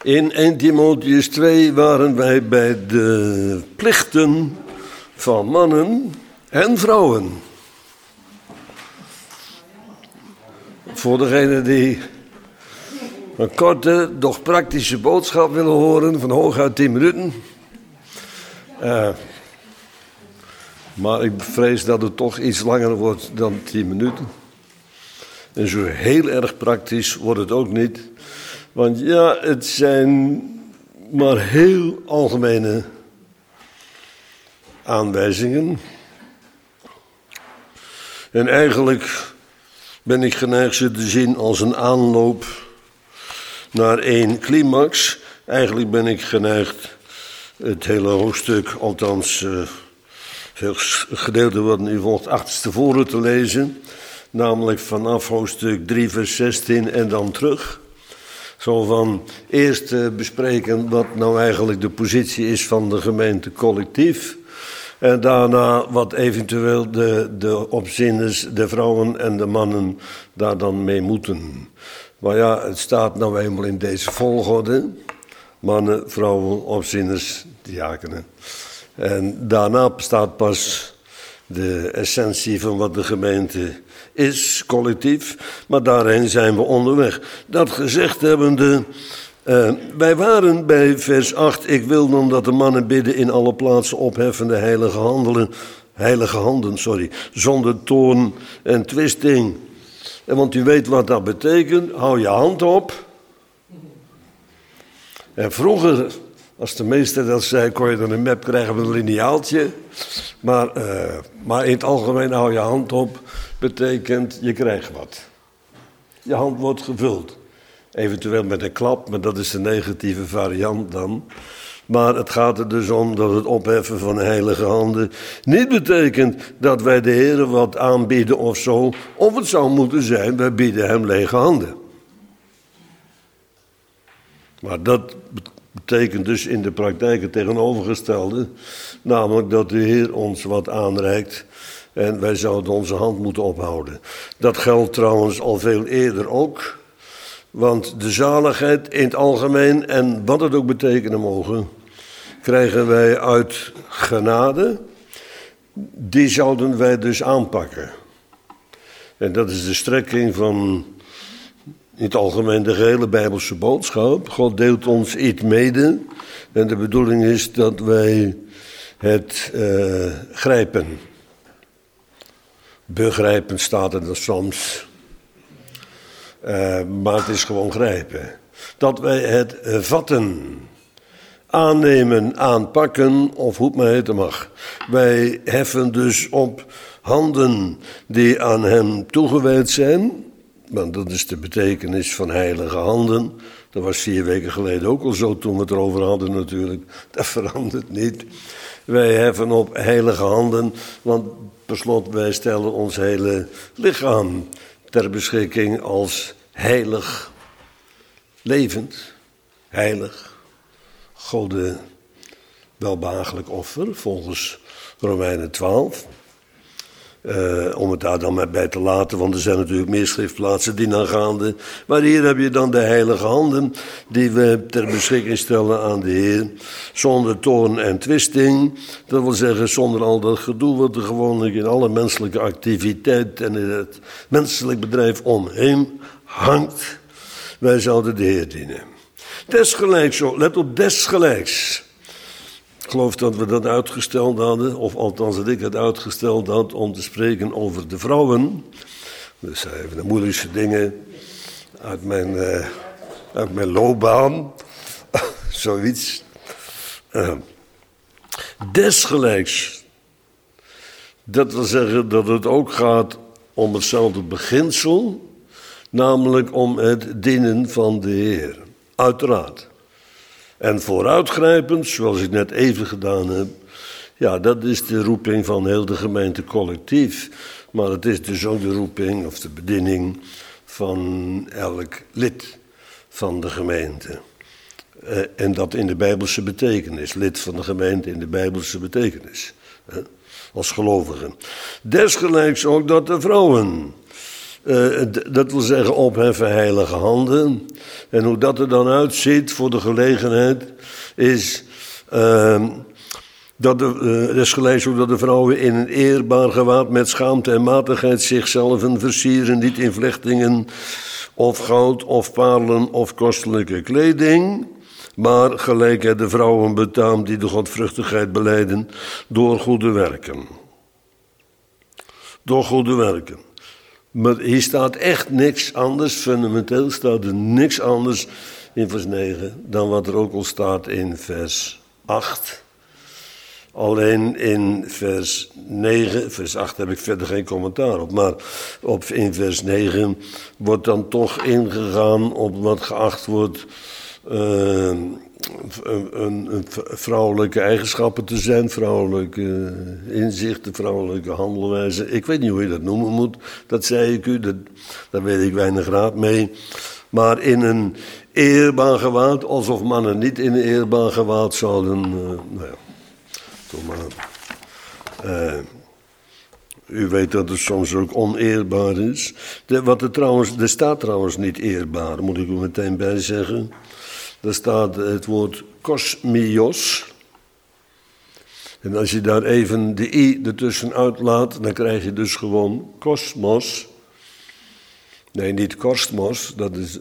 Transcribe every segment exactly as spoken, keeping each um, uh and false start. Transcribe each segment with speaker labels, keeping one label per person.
Speaker 1: In eerste Timotheüs twee waren wij bij de plichten van mannen en vrouwen. Voor degenen die een korte, doch praktische boodschap willen horen, van hooguit tien minuten. Uh, maar ik vrees dat het toch iets langer wordt dan tien minuten. En zo heel erg praktisch wordt het ook niet. Want ja, het zijn maar heel algemene aanwijzingen. En eigenlijk ben ik geneigd ze te zien als een aanloop naar één climax. Eigenlijk ben ik geneigd het hele hoofdstuk, althans uh, het gedeelte wat nu volgt, achterstevoren te lezen. Namelijk vanaf hoofdstuk drie vers zestien en dan terug. Zo van eerst uh, bespreken wat nou eigenlijk de positie is van de gemeente collectief. En daarna wat eventueel de, de opzieners, de vrouwen en de mannen daar dan mee moeten. Maar ja, het staat nou eenmaal in deze volgorde. Mannen, vrouwen, opzieners, diakenen. En daarna staat pas de essentie van wat de gemeente is, collectief. Maar daarheen zijn we onderweg. Dat gezegd hebbende, uh, wij waren bij vers acht. Ik wil dan dat de mannen bidden in alle plaatsen opheffende heilige handelen. Heilige handen, sorry. Zonder toorn en twisting. En want u weet wat dat betekent. Hou je hand op. En vroeger, als de meester dat zei, kon je dan een map krijgen met een lineaaltje. Maar, uh, maar in het algemeen hou je hand op, betekent je krijgt wat. Je hand wordt gevuld. Eventueel met een klap, maar dat is de negatieve variant dan. Maar het gaat er dus om dat het opheffen van de heilige handen niet betekent dat wij de Heer wat aanbieden of zo. Of het zou moeten zijn, wij bieden hem lege handen. Maar dat betekent dus in de praktijk het tegenovergestelde. Namelijk dat de Heer ons wat aanreikt en wij zouden onze hand moeten ophouden. Dat geldt trouwens al veel eerder ook. Want de zaligheid in het algemeen en wat het ook betekenen mogen, krijgen wij uit genade. Die zouden wij dus aanpakken. En dat is de strekking van in het algemeen de gehele Bijbelse boodschap. God deelt ons iets mede. En de bedoeling is dat wij het uh, grijpen. Begrijpen staat er dan soms. Uh, maar het is gewoon grijpen. Dat wij het uh, vatten. Aannemen, aanpakken of hoe het maar heten mag. Wij heffen dus op handen die aan hem toegewijd zijn. Want dat is de betekenis van heilige handen. Dat was vier weken geleden ook al zo toen we het erover hadden natuurlijk. Dat verandert niet. Wij heffen op heilige handen, want per slot wij stellen ons hele lichaam ter beschikking als heilig, levend, heilig, Gode welbehagelijk offer volgens Romeinen twaalf. Uh, om het daar dan maar bij te laten, want er zijn natuurlijk meer schriftplaatsen die aangaande. Maar hier heb je dan de heilige handen die we ter beschikking stellen aan de Heer. Zonder toorn en twisting. Dat wil zeggen zonder al dat gedoe wat er gewoonlijk in alle menselijke activiteit en in het menselijk bedrijf omheen hangt. Wij zouden de Heer dienen. Desgelijks, let op, desgelijks. Ik geloof dat we dat uitgesteld hadden, of althans dat ik het uitgesteld had om te spreken over de vrouwen. Dus even de moeilijkste dingen uit mijn, uh, uit mijn loopbaan, zoiets. Uh, desgelijks, dat wil zeggen dat het ook gaat om hetzelfde beginsel, namelijk om het dienen van de Heer, uiteraard. En vooruitgrijpend, zoals ik net even gedaan heb, ja, dat is de roeping van heel de gemeente collectief. Maar het is dus ook de roeping of de bediening van elk lid van de gemeente. Uh, en dat in de Bijbelse betekenis, lid van de gemeente in de Bijbelse betekenis. Uh, als gelovigen. Desgelijks ook dat de vrouwen Uh, d- dat wil zeggen opheffen heilige handen. En hoe dat er dan uitziet voor de gelegenheid is... Uh, dat de, uh, het is gelezen ook dat de vrouwen in een eerbaar gewaad met schaamte en matigheid zichzelf versieren, niet in vlechtingen of goud of parelen of kostelijke kleding, maar gelijk het de vrouwen betaamt die de godvruchtigheid belijden door goede werken. Door goede werken. Maar hier staat echt niks anders, fundamenteel staat er niks anders in vers negen dan wat er ook al staat in vers acht. Alleen in vers negen, vers acht heb ik verder geen commentaar op, maar op, in vers negen wordt dan toch ingegaan op wat geacht wordt uh, een, een, een vrouwelijke eigenschappen te zijn, vrouwelijke inzichten, vrouwelijke handelwijze. Ik weet niet hoe je dat noemen moet, dat zei ik u, dat, daar weet ik weinig raad mee. Maar in een eerbaar gewaad, alsof mannen niet in een eerbaar gewaad zouden... Uh, nou ja. Maar, uh, u weet dat het soms ook oneerbaar is. De, wat er trouwens, er staat trouwens niet eerbaar, moet ik er meteen bij zeggen. Er staat het woord kosmios. En als je daar even de i ertussen uitlaat, dan krijg je dus gewoon kosmos. Nee, niet kosmos, dat is...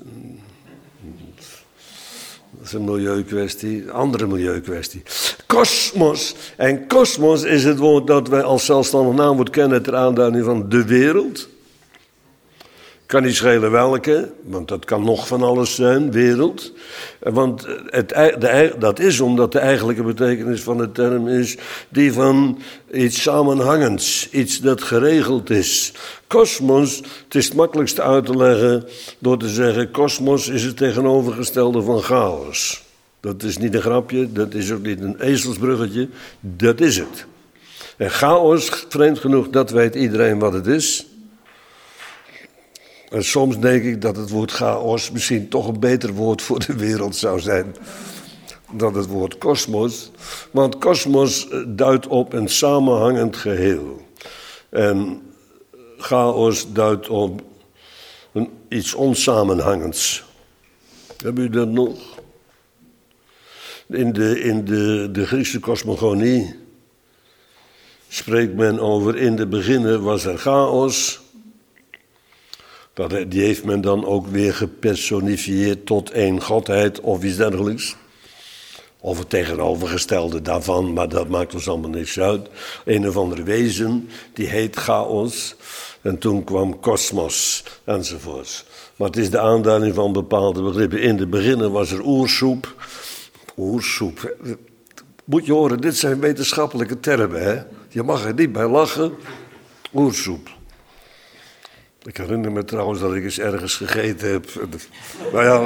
Speaker 1: Dat is een milieukwestie, een andere milieukwestie. Kosmos. En kosmos is het woord dat wij als zelfstandig naamwoord kennen ter aanduiding van de wereld. Kan niet schelen welke, want dat kan nog van alles zijn, wereld. Want het, de, dat is omdat de eigenlijke betekenis van de term is die van iets samenhangends, iets dat geregeld is. Kosmos, het is het makkelijkste uit te leggen door te zeggen, kosmos is het tegenovergestelde van chaos. Dat is niet een grapje, dat is ook niet een ezelsbruggetje, dat is het. En chaos, vreemd genoeg, dat weet iedereen wat het is. En soms denk ik dat het woord chaos misschien toch een beter woord voor de wereld zou zijn dan het woord kosmos. Want kosmos duidt op een samenhangend geheel. En chaos duidt op een, iets onsamenhangends. Hebben u dat nog? In de, in de, de Griekse cosmogonie spreekt men over in de beginnen was er chaos. Dat, die heeft men dan ook weer gepersonifieerd tot één godheid of iets dergelijks. Of het tegenovergestelde daarvan, maar dat maakt ons allemaal niks uit. Een of andere wezen, die heet chaos. En toen kwam kosmos, enzovoorts. Maar het is de aanduiding van bepaalde begrippen. In de beginnen was er oersoep. Oersoep. Moet je horen, dit zijn wetenschappelijke termen, hè. Je mag er niet bij lachen. Oersoep. Ik herinner me trouwens dat ik eens ergens gegeten heb. Nou ja,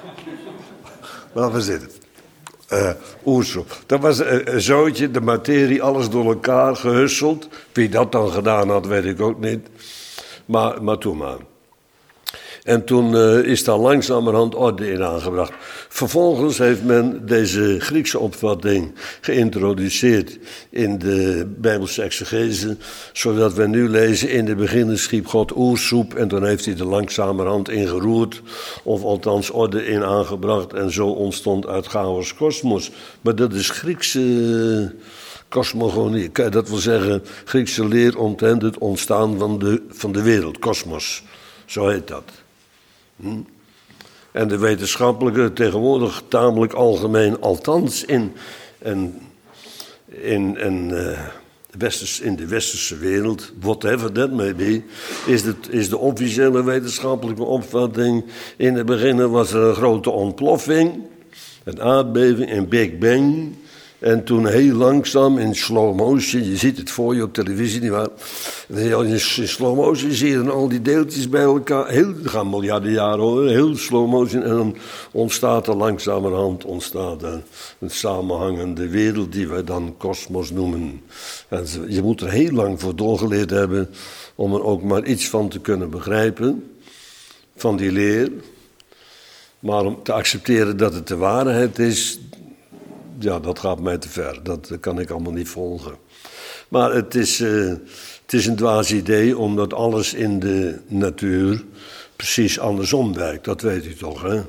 Speaker 1: laten we zitten. Uh, oersoep. Dat was een, een zootje, de materie, alles door elkaar gehusseld. Wie dat dan gedaan had, weet ik ook niet. Maar, maar toen maar. En toen uh, is daar langzamerhand orde in aangebracht. Vervolgens heeft men deze Griekse opvatting geïntroduceerd in de Bijbelse exegese, zodat we nu lezen, in de beginnen schiep God oersoep en toen heeft hij er langzamerhand in geroerd, of althans orde in aangebracht en zo ontstond uit chaos kosmos. Maar dat is Griekse cosmogonie, dat wil zeggen Griekse leer omtrent het ontstaan van de, van de wereld, kosmos, zo heet dat. Hm? En de wetenschappelijke tegenwoordig tamelijk algemeen, althans in, in, in, in, uh, westers, in de westerse wereld, whatever that may be, is, het, is de officiële wetenschappelijke opvatting. In het begin was er een grote ontploffing, een aardbeving, een Big Bang. En toen heel langzaam in slow motion, je ziet het voor je op televisie, nietwaar? In slow motion zie je dan al die deeltjes bij elkaar, heel, gaan miljarden jaren hoor, heel slow motion. En dan ontstaat er langzamerhand ontstaat er een samenhangende wereld die wij dan kosmos noemen. En je moet er heel lang voor doorgeleerd hebben om er ook maar iets van te kunnen begrijpen, van die leer. Maar om te accepteren dat het de waarheid is, ja, dat gaat mij te ver. Dat kan ik allemaal niet volgen. Maar het is, uh, Het is een dwaas idee omdat alles in de natuur precies andersom werkt. Dat weet u toch, hè?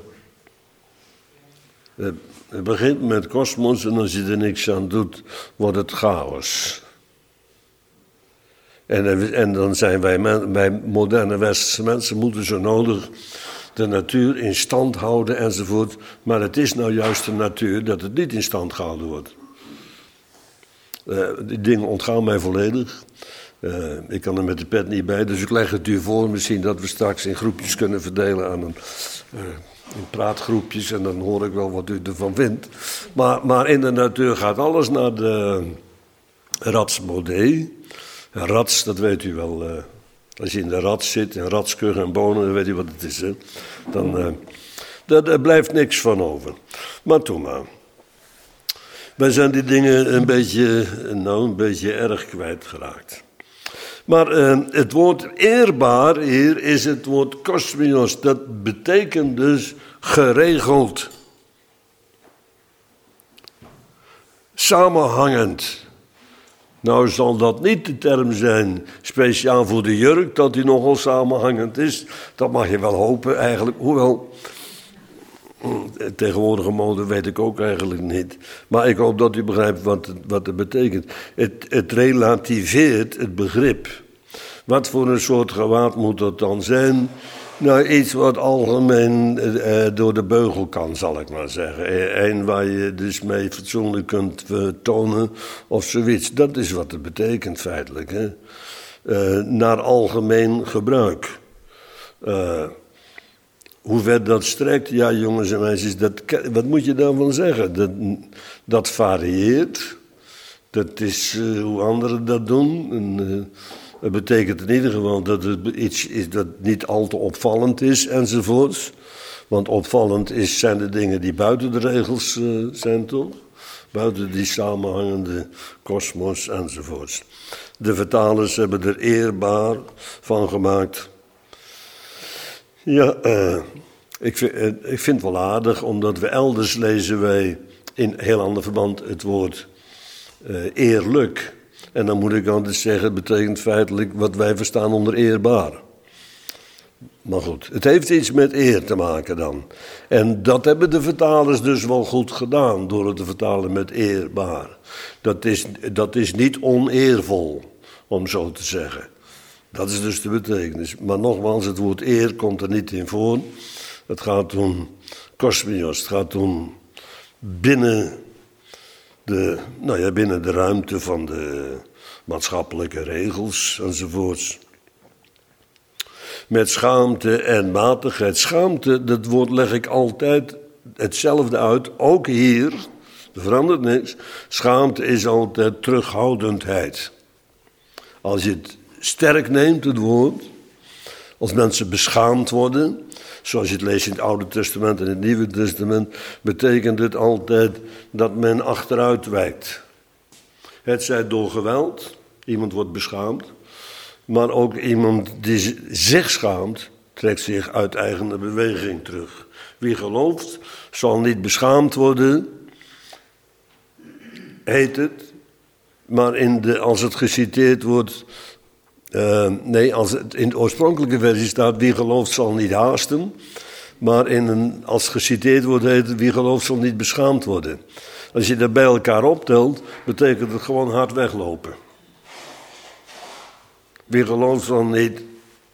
Speaker 1: Het begint met kosmos en als je er niks aan doet, wordt het chaos. En, en dan zijn wij, wij moderne westerse mensen moeten zo nodig de natuur in stand houden enzovoort. Maar het is nou juist de natuur dat het niet in stand gehouden wordt. Uh, die dingen ontgaan mij volledig. Uh, ik kan er met de pet niet bij, dus ik leg het u voor. Misschien dat we straks in groepjes kunnen verdelen aan een, uh, in praatgroepjes. En dan hoor ik wel wat u ervan vindt. Maar, maar in de natuur gaat alles naar de ratsmodee. Rats, dat weet u wel. Uh, als je in de rats zit, in ratskug en bonen, dan weet u wat het is. Hè? Dan uh, daar, daar blijft niks van over. Maar toen maar. Wij zijn die dingen een beetje, nou, een beetje erg kwijtgeraakt. Maar uh, het woord eerbaar hier is het woord kosmios. Dat betekent dus geregeld. Samenhangend. Nou zal dat niet de term zijn speciaal voor de jurk, dat die nogal samenhangend is. Dat mag je wel hopen eigenlijk, hoewel tegenwoordige mode weet ik ook eigenlijk niet. Maar ik hoop dat u begrijpt wat het, wat het betekent. Het, het relativeert het begrip. Wat voor een soort gewaad moet dat dan zijn? Nou, iets wat algemeen eh, door de beugel kan, zal ik maar zeggen. Eén waar je dus mee fatsoenlijk kunt tonen of zoiets. Dat is wat het betekent feitelijk. Hè? Uh, naar algemeen gebruik. Uh, hoe ver dat strekt, ja jongens en meisjes, dat, wat moet je daarvan zeggen? Dat, dat varieert. Dat is uh, hoe anderen dat doen. En, uh, Het betekent in ieder geval dat het iets is dat niet al te opvallend is enzovoorts. Want opvallend is, zijn de dingen die buiten de regels uh, zijn, toch? Buiten die samenhangende kosmos enzovoorts. De vertalers hebben er eerbaar van gemaakt. Ja, uh, ik, vind, uh, ik vind het wel aardig, omdat we elders lezen wij in heel ander verband het woord uh, eerlijk. En dan moet ik altijd zeggen, het betekent feitelijk wat wij verstaan onder eerbaar. Maar goed, het heeft iets met eer te maken dan. En dat hebben de vertalers dus wel goed gedaan, door het te vertalen met eerbaar. Dat is, dat is niet oneervol, om zo te zeggen. Dat is dus de betekenis. Maar nogmaals, het woord eer komt er niet in voor. Het gaat om kosmios, het gaat om binnen... De, nou ja, binnen de ruimte van de maatschappelijke regels enzovoorts. Met schaamte en matigheid. Schaamte, dat woord leg ik altijd hetzelfde uit, ook hier, er verandert niks. Schaamte is altijd terughoudendheid. Als je het sterk neemt, het woord, als mensen beschaamd worden, zoals je het leest in het Oude Testament en het Nieuwe Testament, betekent het altijd dat men achteruit wijkt. Het zij door geweld, iemand wordt beschaamd, maar ook iemand die zich schaamt, trekt zich uit eigen beweging terug. Wie gelooft, zal niet beschaamd worden, heet het, maar in de, als het geciteerd wordt... Uh, nee, als het in de oorspronkelijke versie staat, wie gelooft zal niet haasten. Maar in een, als geciteerd wordt, heet het, wie gelooft zal niet beschaamd worden. Als je dat bij elkaar optelt, betekent het gewoon hard weglopen. Wie gelooft zal niet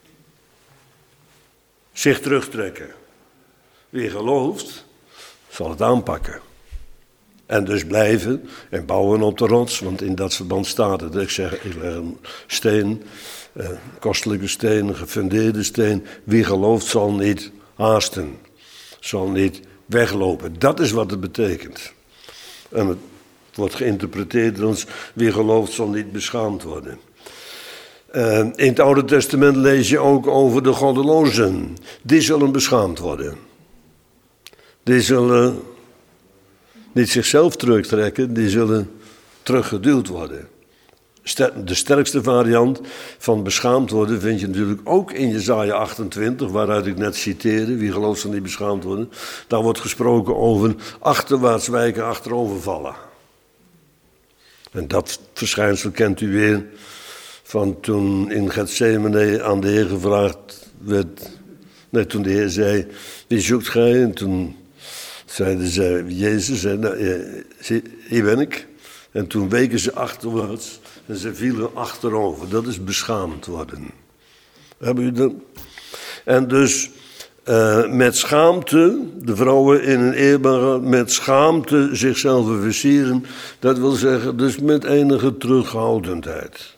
Speaker 1: zich terugtrekken. Wie gelooft, zal het aanpakken. En dus blijven en bouwen op de rots, want in dat verband staat het. Ik zeg, ik leg een steen, eh, kostelijke steen, een gefundeerde steen. Wie gelooft zal niet haasten, zal niet weglopen. Dat is wat het betekent. En het wordt geïnterpreteerd als wie gelooft zal niet beschaamd worden. Uh, in het Oude Testament lees je ook over de goddelozen. Die zullen beschaamd worden. Die zullen niet zichzelf terugtrekken, die zullen teruggeduwd worden. De sterkste variant van beschaamd worden vind je natuurlijk ook in Jesaja achtentwintig, waaruit ik net citeerde, wie gelooft zal niet beschaamd worden. Daar wordt gesproken over achterwaarts wijken, achterovervallen. En dat verschijnsel kent u weer van toen in Gethsemane aan de Heer gevraagd werd. Nee, toen de Heer zei, wie zoekt gij? En toen zeiden zij, Jezus, en, nou, hier ben ik. En toen weken ze achterwaarts en ze vielen achterover. Dat is beschaamd worden. Hebben jullie dat? En dus uh, met schaamte, de vrouwen in een eerbare, met schaamte zichzelf versieren. Dat wil zeggen, dus met enige terughoudendheid.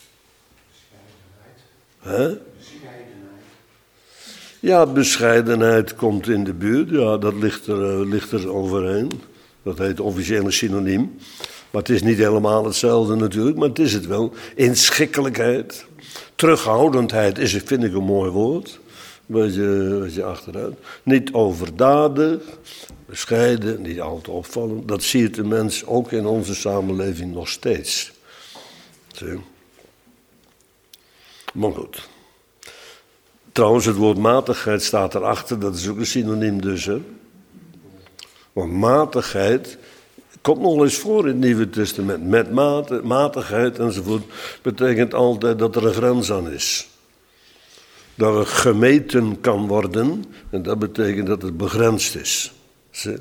Speaker 1: Hè? Ja, bescheidenheid komt in de buurt. Ja, dat ligt er, uh, ligt er overheen. Dat heet officiële synoniem. Maar het is niet helemaal hetzelfde natuurlijk, maar het is het wel. Inschikkelijkheid. Terughoudendheid is, vind ik, een mooi woord. Wat je, wat je achteruit. Niet overdadig, bescheiden, niet al te opvallend. Dat ziet de mens ook in onze samenleving nog steeds. Zie. Maar goed. Trouwens, het woord matigheid staat erachter. Dat is ook een synoniem dus, hè. Want matigheid komt nog eens voor in het Nieuwe Testament. Met mate, matigheid enzovoort betekent altijd dat er een grens aan is. Dat er gemeten kan worden en dat betekent dat het begrensd is. Zie?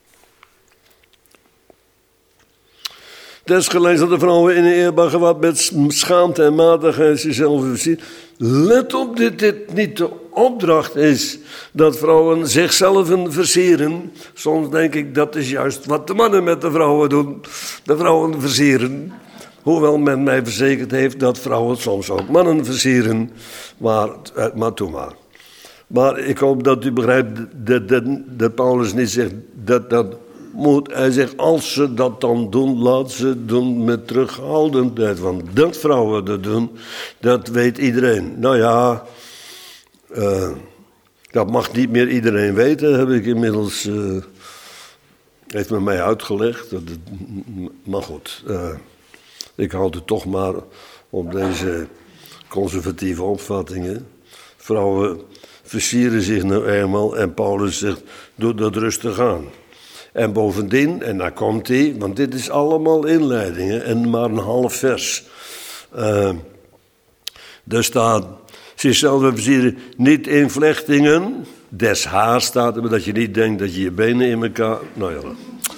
Speaker 1: Desgelijks dat de vrouwen in een eerbaar gewaad met schaamte en matigheid zichzelf versieren. Let op dat dit niet de opdracht is dat vrouwen zichzelf versieren. Soms denk ik dat is juist wat de mannen met de vrouwen doen. De vrouwen versieren. Hoewel men mij verzekerd heeft dat vrouwen soms ook mannen versieren. Maar, maar toe maar. Maar ik hoop dat u begrijpt dat, dat, dat Paulus niet zegt dat dat moet. Hij zegt, als ze dat dan doen, laat ze doen met terughoudendheid. Want dat vrouwen dat doen, dat weet iedereen. Nou ja, uh, dat mag niet meer iedereen weten, heb ik inmiddels, uh, heeft men mij uitgelegd. Dat het, maar goed, uh, ik houd het toch maar op deze conservatieve opvattingen. Vrouwen versieren zich nou eenmaal en Paulus zegt, doe dat rustig aan. En bovendien, en daar komt hij, want dit is allemaal inleidingen en maar een half vers. Uh, er staat, zichzelf versieren, niet in vlechtingen, des haar staat er, maar dat je niet denkt dat je je benen in elkaar... Nou ja,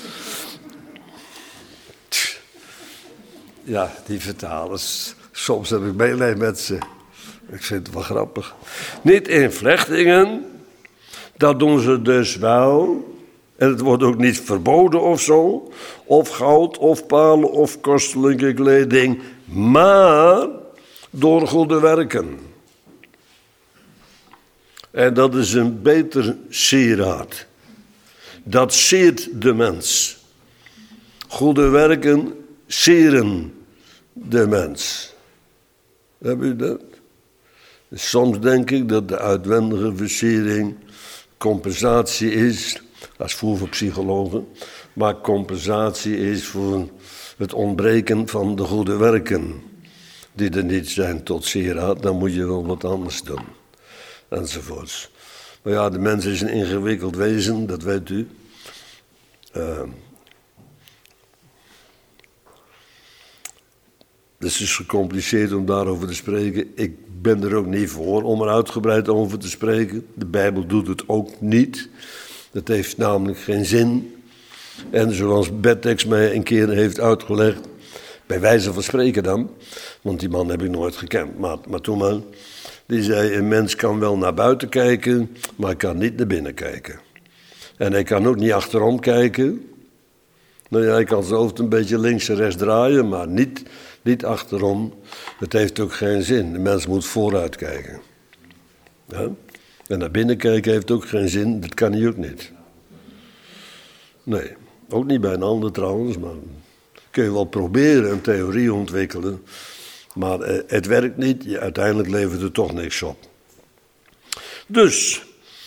Speaker 1: ja die vertalers, soms heb ik meelij met ze. Ik vind het wel grappig. Niet in vlechtingen, dat doen ze dus wel... En het wordt ook niet verboden of zo, of goud, of palen, of kostelijke kleding, maar door goede werken. En dat is een beter sieraad. Dat siert de mens. Goede werken sieren de mens. Heb u dat? Soms denk ik dat de uitwendige versiering compensatie is... Dat is voer voor psychologen, maar compensatie is voor het ontbreken van de goede werken. Die er niet zijn tot sieraad, dan moet je wel wat anders doen. Enzovoorts. Maar ja, de mens is een ingewikkeld wezen, dat weet u. Uh, dus het is gecompliceerd om daarover te spreken. Ik ben er ook niet voor om er uitgebreid over te spreken. De Bijbel doet het ook niet. Dat heeft namelijk geen zin. En zoals Bettex mij een keer heeft uitgelegd, bij wijze van spreken dan, want die man heb ik nooit gekend, maar, maar toen maar, die zei, een mens kan wel naar buiten kijken, maar hij kan niet naar binnen kijken. En hij kan ook niet achterom kijken. Nou ja, hij kan zijn hoofd een beetje links en rechts draaien, maar niet, niet achterom. Het heeft ook geen zin. De mens moet vooruit kijken. Ja? En naar binnen kijken heeft ook geen zin, dat kan hij ook niet. Nee, ook niet bij een ander trouwens, maar kun je wel proberen een theorie ontwikkelen. Maar het werkt niet, uiteindelijk levert het toch niks op. Dus,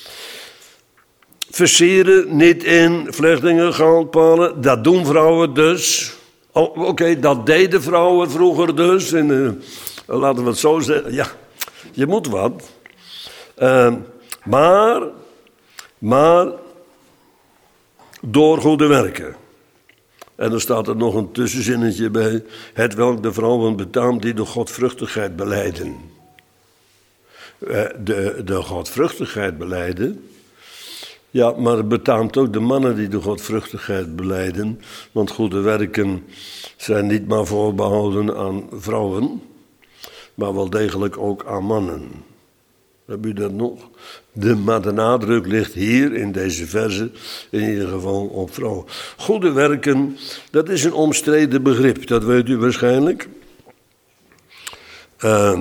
Speaker 1: versieren, niet in vlechtingen, goudpalen, dat doen vrouwen dus. Oh, Oké, okay, dat deden vrouwen vroeger dus. En, uh, laten we het zo zeggen, ja, je moet wat. Uh, maar, maar, door goede werken. En dan staat er nog een tussenzinnetje bij. Het welk de vrouwen betaamt die de godvruchtigheid belijden. De, de godvruchtigheid belijden. Ja, maar het betaamt ook de mannen die de godvruchtigheid belijden. Want goede werken zijn niet maar voorbehouden aan vrouwen, maar wel degelijk ook aan mannen. Heb u dat nog? De, maar de nadruk ligt hier in deze verse in ieder geval op vrouwen. Goede werken, dat is een omstreden begrip, dat weet u waarschijnlijk. Uh,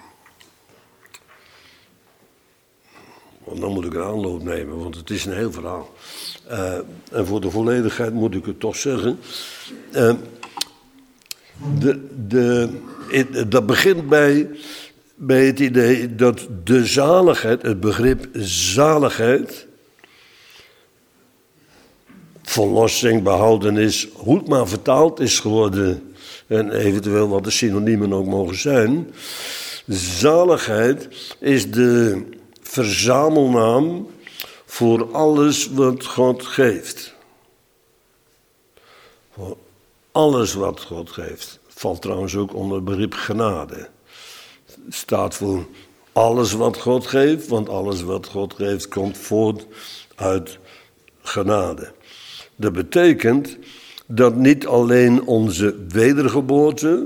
Speaker 1: dan moet ik een aanloop nemen, want het is een heel verhaal. Uh, en voor de volledigheid moet ik het toch zeggen. Uh, de, de, het, dat begint bij... bij het idee dat de zaligheid, het begrip zaligheid, verlossing, behoudenis, hoe het maar vertaald is geworden, en eventueel wat de synoniemen ook mogen zijn. Zaligheid is de verzamelnaam voor alles wat God geeft. Voor alles wat God geeft. Valt trouwens ook onder het begrip genade. Staat voor alles wat God geeft, want alles wat God geeft komt voort uit genade. Dat betekent dat niet alleen onze wedergeboorte,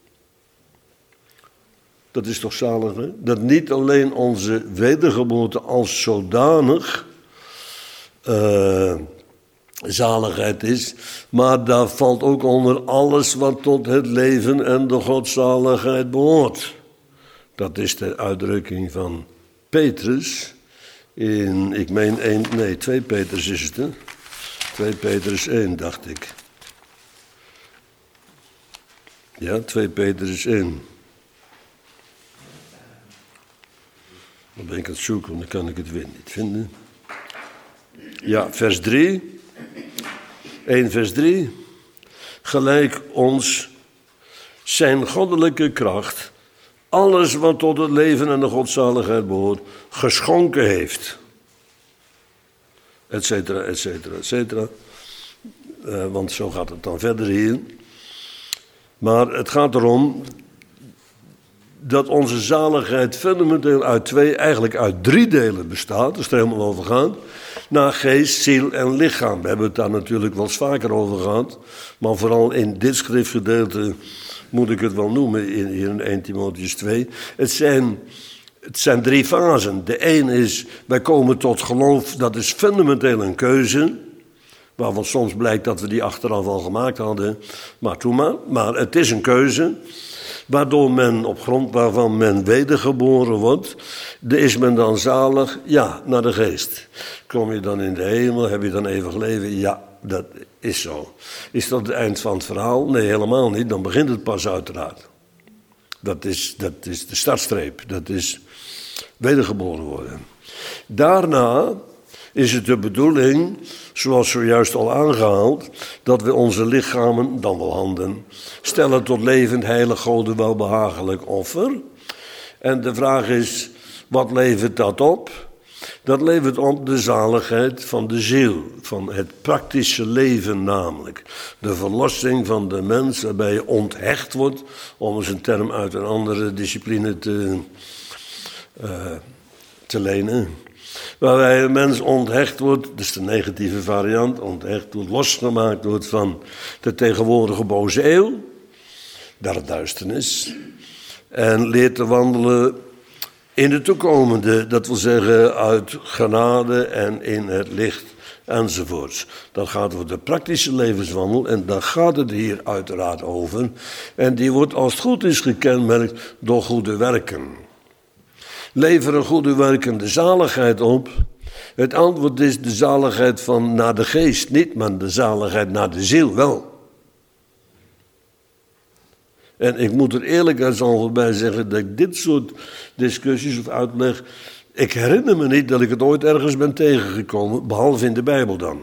Speaker 1: dat is toch zalig, hè? Dat niet alleen onze wedergeboorte als zodanig uh, zaligheid is, maar daar valt ook onder alles wat tot het leven en de godzaligheid behoort. Dat is de uitdrukking van Petrus in, ik meen één, nee, twee Petrus is het, hè? twee Petrus één, dacht ik. Ja, twee Petrus één. Dan ben ik aan het zoeken, want dan kan ik het weer niet vinden. Ja, vers drie. één vers drie. Gelijk ons zijn goddelijke kracht, alles wat tot het leven en de godzaligheid behoort, geschonken heeft. Etcetera, etcetera, etcetera. Uh, want zo gaat het dan verder hier. Maar het gaat erom dat onze zaligheid fundamenteel uit twee, eigenlijk uit drie delen bestaat. Dat is er helemaal over gaat. Naar geest, ziel en lichaam. We hebben het daar natuurlijk wel eens vaker over gehad. Maar vooral in dit schriftgedeelte moet ik het wel noemen, hier in eerste Timotheüs twee. Het zijn, het zijn drie fasen. De een is, wij komen tot geloof, dat is fundamenteel een keuze. Waarvan soms blijkt dat we die achteraf al gemaakt hadden. Maar toen maar. Maar het is een keuze. Waardoor men, op grond waarvan men wedergeboren wordt. Is men dan zalig? Ja, naar de geest. Kom je dan in de hemel? Heb je dan eeuwig leven? Ja, dat is zo. Is dat het eind van het verhaal? Nee, helemaal niet. Dan begint het pas uiteraard. Dat is, dat is de startstreep. Dat is wedergeboren worden. Daarna is het de bedoeling, zoals zojuist al aangehaald, dat we onze lichamen, dan wel handen, stellen tot levend, heilig, Gode welbehagelijk offer. En de vraag is, wat levert dat op? Dat levert op de zaligheid van de ziel, van het praktische leven namelijk. De verlossing van de mens, waarbij je onthecht wordt, om eens een term uit een andere discipline te, uh, te lenen. Waarbij een mens onthecht wordt, dus de negatieve variant, onthecht wordt, losgemaakt wordt van de tegenwoordige boze eeuw, der duisternis, en leert te wandelen in de toekomende, dat wil zeggen uit genade en in het licht enzovoorts. Dat gaat over de praktische levenswandel en daar gaat het hier uiteraard over. En die wordt als het goed is gekenmerkt door goede werken. Leveren goede werken de zaligheid op? Het antwoord is de zaligheid van naar de geest niet, maar de zaligheid naar de ziel wel. En ik moet er eerlijkheidshalve bij zeggen dat ik dit soort discussies of uitleg, ik herinner me niet dat ik het ooit ergens ben tegengekomen, behalve in de Bijbel dan.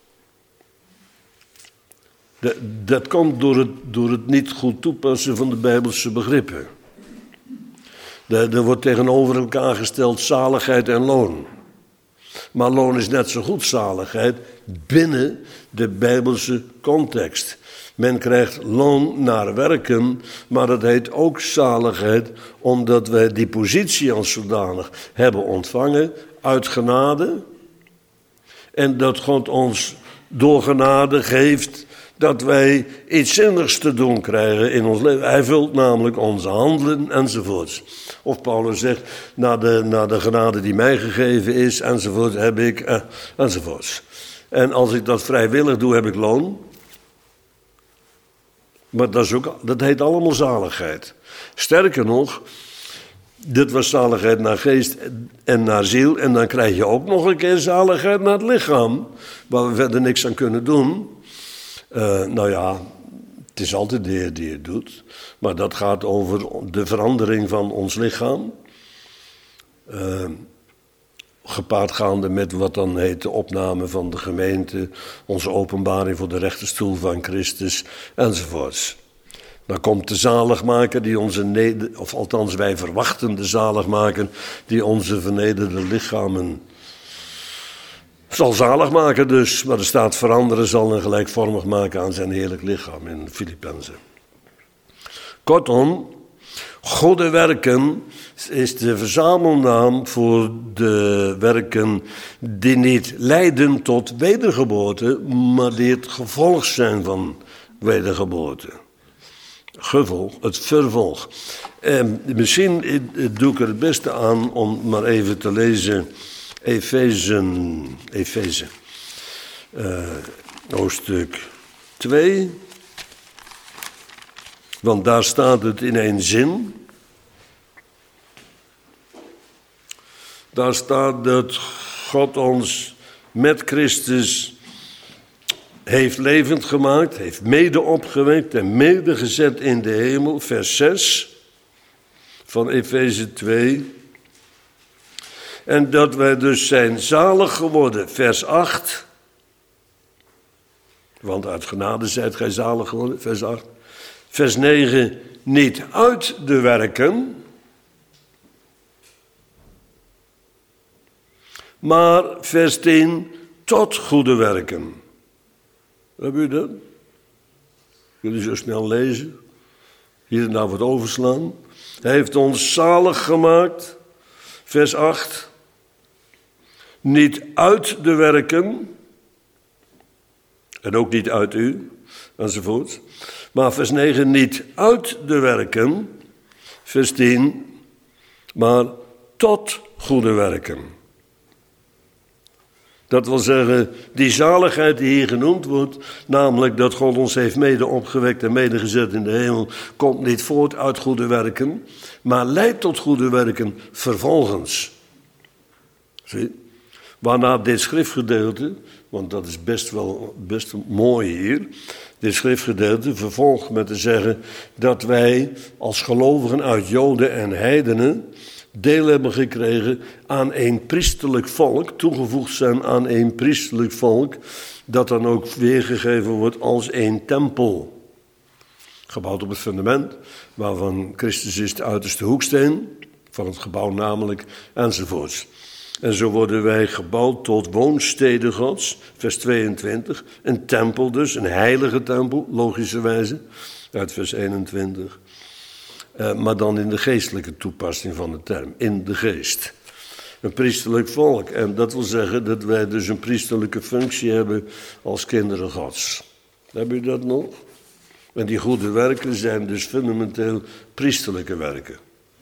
Speaker 1: Dat, dat komt door het, door het niet goed toepassen van de Bijbelse begrippen. Er wordt tegenover elkaar gesteld zaligheid en loon. Maar loon is net zo goed zaligheid binnen de Bijbelse context. Men krijgt loon naar werken, maar dat heet ook zaligheid, omdat wij die positie als zodanig hebben ontvangen uit genade. En dat God ons door genade geeft dat wij iets zinnigs te doen krijgen in ons leven. Hij vult namelijk onze handelen enzovoorts. Of Paulus zegt, na de, na de genade die mij gegeven is enzovoorts, heb ik eh, enzovoorts. En als ik dat vrijwillig doe, heb ik loon. Maar dat, is ook, dat heet allemaal zaligheid. Sterker nog, dit was zaligheid naar geest en naar ziel. En dan krijg je ook nog een keer zaligheid naar het lichaam. Waar we verder niks aan kunnen doen. Uh, nou ja, het is altijd de Heer die het doet. Maar dat gaat over de verandering van ons lichaam. Uh, gepaardgaande met wat dan heet de opname van de gemeente. Onze openbaring voor de rechterstoel van Christus enzovoorts. Dan komt de zaligmaker die onze, neder, of althans wij verwachten de zaligmaker die onze vernederde lichamen zal zalig maken dus. Maar er staat veranderen zal en gelijkvormig maken aan zijn heerlijk lichaam in Filippenzen. Kortom, goede werken is de verzamelnaam voor de werken die niet leiden tot wedergeboorte, maar die het gevolg zijn van wedergeboorte. Gevolg, het vervolg. En misschien doe ik er het beste aan om maar even te lezen Efezen, Efeze, uh, hoofdstuk twee. Want daar staat het in één zin. Daar staat dat God ons met Christus heeft levend gemaakt, heeft mede opgewekt en mede gezet in de hemel. Vers zes van Efeze twee. En dat wij dus zijn zalig geworden. Vers acht. Want uit genade zijt gij zalig geworden. Vers acht. Vers negen. Niet uit de werken, maar vers tien. Tot goede werken. Hebben u dat? Jullie zo snel lezen. Hier en daar wat overslaan. Hij heeft ons zalig gemaakt. Vers acht. Niet uit de werken. En ook niet uit u. Enzovoort. Maar vers negen. Niet uit de werken. Vers tien. Maar tot goede werken. Dat wil zeggen, die zaligheid die hier genoemd wordt, namelijk dat God ons heeft mede opgewekt en mede gezet in de hemel, komt niet voort uit goede werken, maar leidt tot goede werken vervolgens. Zie? Waarna dit schriftgedeelte, want dat is best wel best mooi hier, dit schriftgedeelte vervolgt met te zeggen dat wij als gelovigen uit Joden en heidenen deel hebben gekregen aan een priesterlijk volk, toegevoegd zijn aan een priesterlijk volk, dat dan ook weergegeven wordt als een tempel. Gebouwd op het fundament, waarvan Christus is de uiterste hoeksteen, van het gebouw namelijk, enzovoorts. En zo worden wij gebouwd tot woonstede Gods, vers tweeëntwintig, een tempel dus, een heilige tempel, logischerwijze, uit vers eenentwintig. Uh, maar dan in de geestelijke toepassing van de term, in de geest. Een priesterlijk volk. En dat wil zeggen dat wij dus een priesterlijke functie hebben als kinderen Gods. Hebben u dat nog? En die goede werken zijn dus fundamenteel priesterlijke werken.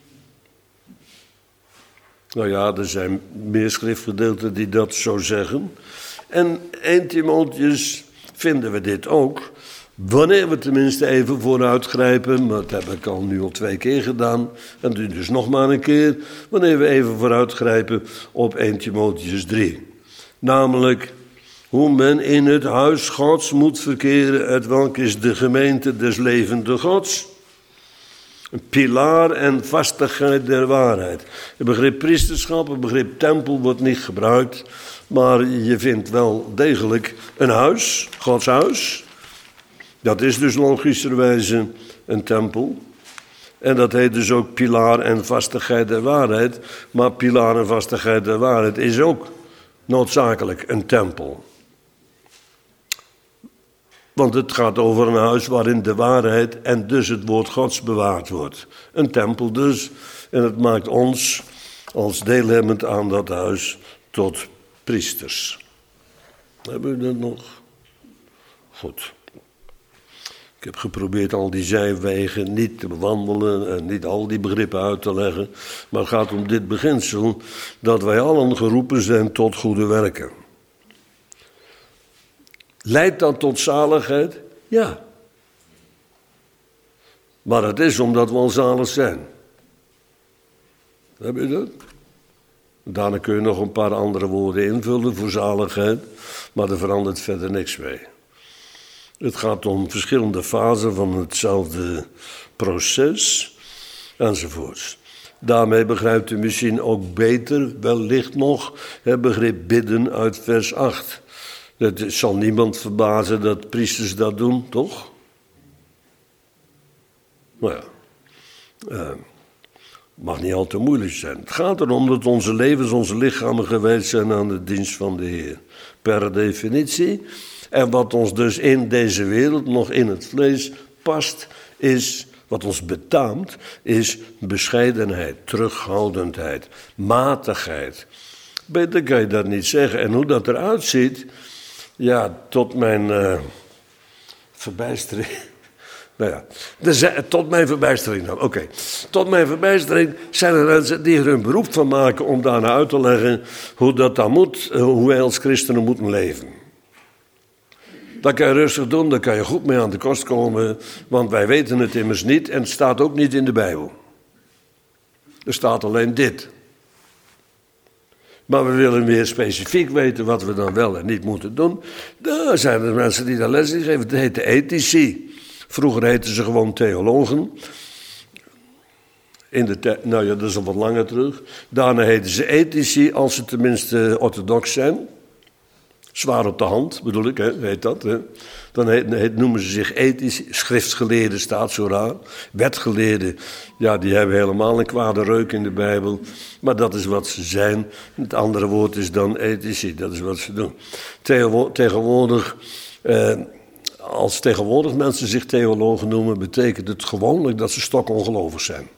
Speaker 1: Nou ja, er zijn meer schriftgedeelten die dat zo zeggen. En in Timotheus vinden we dit ook. Wanneer we tenminste even vooruitgrijpen, maar dat heb ik al nu al twee keer gedaan, en nu dus nog maar een keer, wanneer we even vooruitgrijpen op eerste Timotheus drie. Namelijk, hoe men in het huis Gods moet verkeren, uit welk is de gemeente des levende Gods. Een pilaar en vastigheid der waarheid. Het begrip priesterschap, het begrip tempel wordt niet gebruikt, maar je vindt wel degelijk een huis, Gods huis. Dat is dus logischerwijze een tempel. En dat heet dus ook pilaar en vastigheid der waarheid. Maar pilaar en vastigheid der waarheid is ook noodzakelijk een tempel. Want het gaat over een huis waarin de waarheid en dus het woord Gods bewaard wordt. Een tempel dus. En het maakt ons als deelhebbend aan dat huis tot priesters. Hebben we dat nog? Goed. Ik heb geprobeerd al die zijwegen niet te bewandelen en niet al die begrippen uit te leggen. Maar het gaat om dit beginsel dat wij allen geroepen zijn tot goede werken. Leidt dat tot zaligheid? Ja. Maar het is omdat we al zalig zijn. Heb je dat? Daarna kun je nog een paar andere woorden invullen voor zaligheid, maar er verandert verder niks mee. Het gaat om verschillende fasen van hetzelfde proces, enzovoorts. Daarmee begrijpt u misschien ook beter, wellicht nog, het begrip bidden uit vers acht. Het zal niemand verbazen dat priesters dat doen, toch? Nou ja, uh, mag niet al te moeilijk zijn. Het gaat erom dat onze levens, onze lichamen gewijd zijn aan de dienst van de Heer. Per definitie. En wat ons dus in deze wereld, nog in het vlees, past, is, wat ons betaamt, is bescheidenheid, terughoudendheid, matigheid. Beter kan je dat niet zeggen. En hoe dat eruit ziet, ja, tot mijn uh, verbijstering. Nou ja, dus, tot mijn verbijstering dan, oké. Okay. Tot mijn verbijstering zijn er mensen die er een beroep van maken om daarna uit te leggen hoe dat dan moet, hoe wij als christenen moeten leven. Dat kan je rustig doen, daar kan je goed mee aan de kost komen, want wij weten het immers niet en het staat ook niet in de Bijbel. Er staat alleen dit. Maar we willen meer specifiek weten wat we dan wel en niet moeten doen. Daar zijn er mensen die daar les in geven, het heet de ethici. Vroeger heten ze gewoon theologen. In de te- nou ja, dat is al wat langer terug. Daarna heten ze ethici, als ze tenminste orthodox zijn. Zwaar op de hand, bedoel ik, hè, heet dat. Hè. Dan heet, heet, noemen ze zich ethici. Schriftgeleerden staat zo raar. Wetgeleerden, ja, die hebben helemaal een kwade reuk in de Bijbel. Maar dat is wat ze zijn. Het andere woord is dan ethici, dat is wat ze doen. Tegenwo- tegenwoordig... Eh, Als tegenwoordig mensen zich theologen noemen, betekent het gewoonlijk dat ze stokongelovig zijn.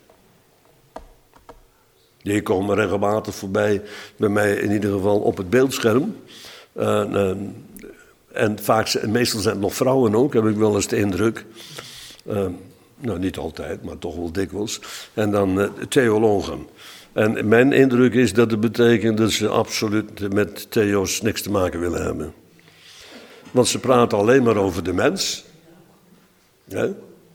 Speaker 1: Die komen regelmatig voorbij, bij mij in ieder geval op het beeldscherm. Uh, uh, en vaak, meestal zijn het nog vrouwen ook, heb ik wel eens de indruk. Uh, nou, niet altijd, maar toch wel dikwijls. En dan uh, theologen. En mijn indruk is dat het betekent dat ze absoluut met theo's niks te maken willen hebben. Want ze praten alleen maar over de mens. Ja,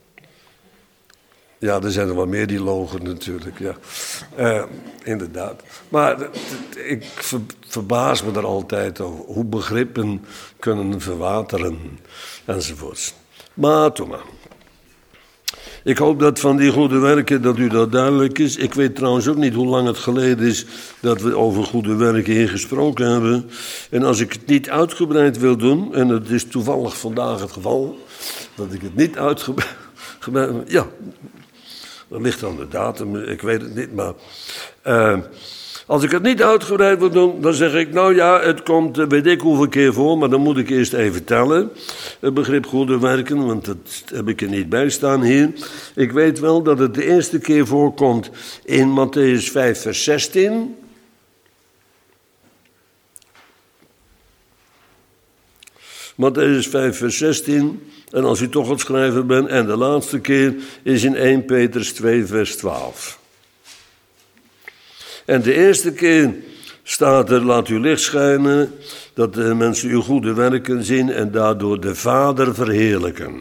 Speaker 1: ja er zijn er wel meer die logen natuurlijk. Ja. Uh, inderdaad. Maar d- d- ik ver, verbaas me er altijd over hoe begrippen kunnen verwateren enzovoorts. Maar toen maar. Ik hoop dat van die goede werken, dat u dat duidelijk is. Ik weet trouwens ook niet hoe lang het geleden is dat we over goede werken hier gesproken hebben. En als ik het niet uitgebreid wil doen, en het is toevallig vandaag het geval, dat ik het niet uitgebreid... Ja, dat ligt aan de datum, ik weet het niet, maar... Uh, Als ik het niet uitgebreid wil doen, dan zeg ik, nou ja, het komt weet ik hoeveel keer voor, maar dan moet ik eerst even tellen. Het begrip goede werken, want dat heb ik er niet bij staan hier. Ik weet wel dat het de eerste keer voorkomt in Mattheüs vijf vers zestien. Mattheüs vijf vers zestien, en als u toch aan het schrijven bent, en de laatste keer is in eerste Petrus twee vers twaalf. En de eerste keer staat er, laat uw licht schijnen, dat de mensen uw goede werken zien en daardoor de Vader verheerlijken.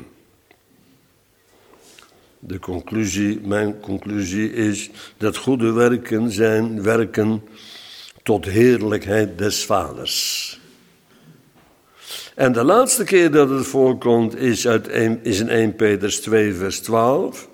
Speaker 1: De conclusie, mijn conclusie is dat goede werken zijn werken tot heerlijkheid des Vaders. En de laatste keer dat het voorkomt is, uit een, is in eerste Petrus twee vers twaalf.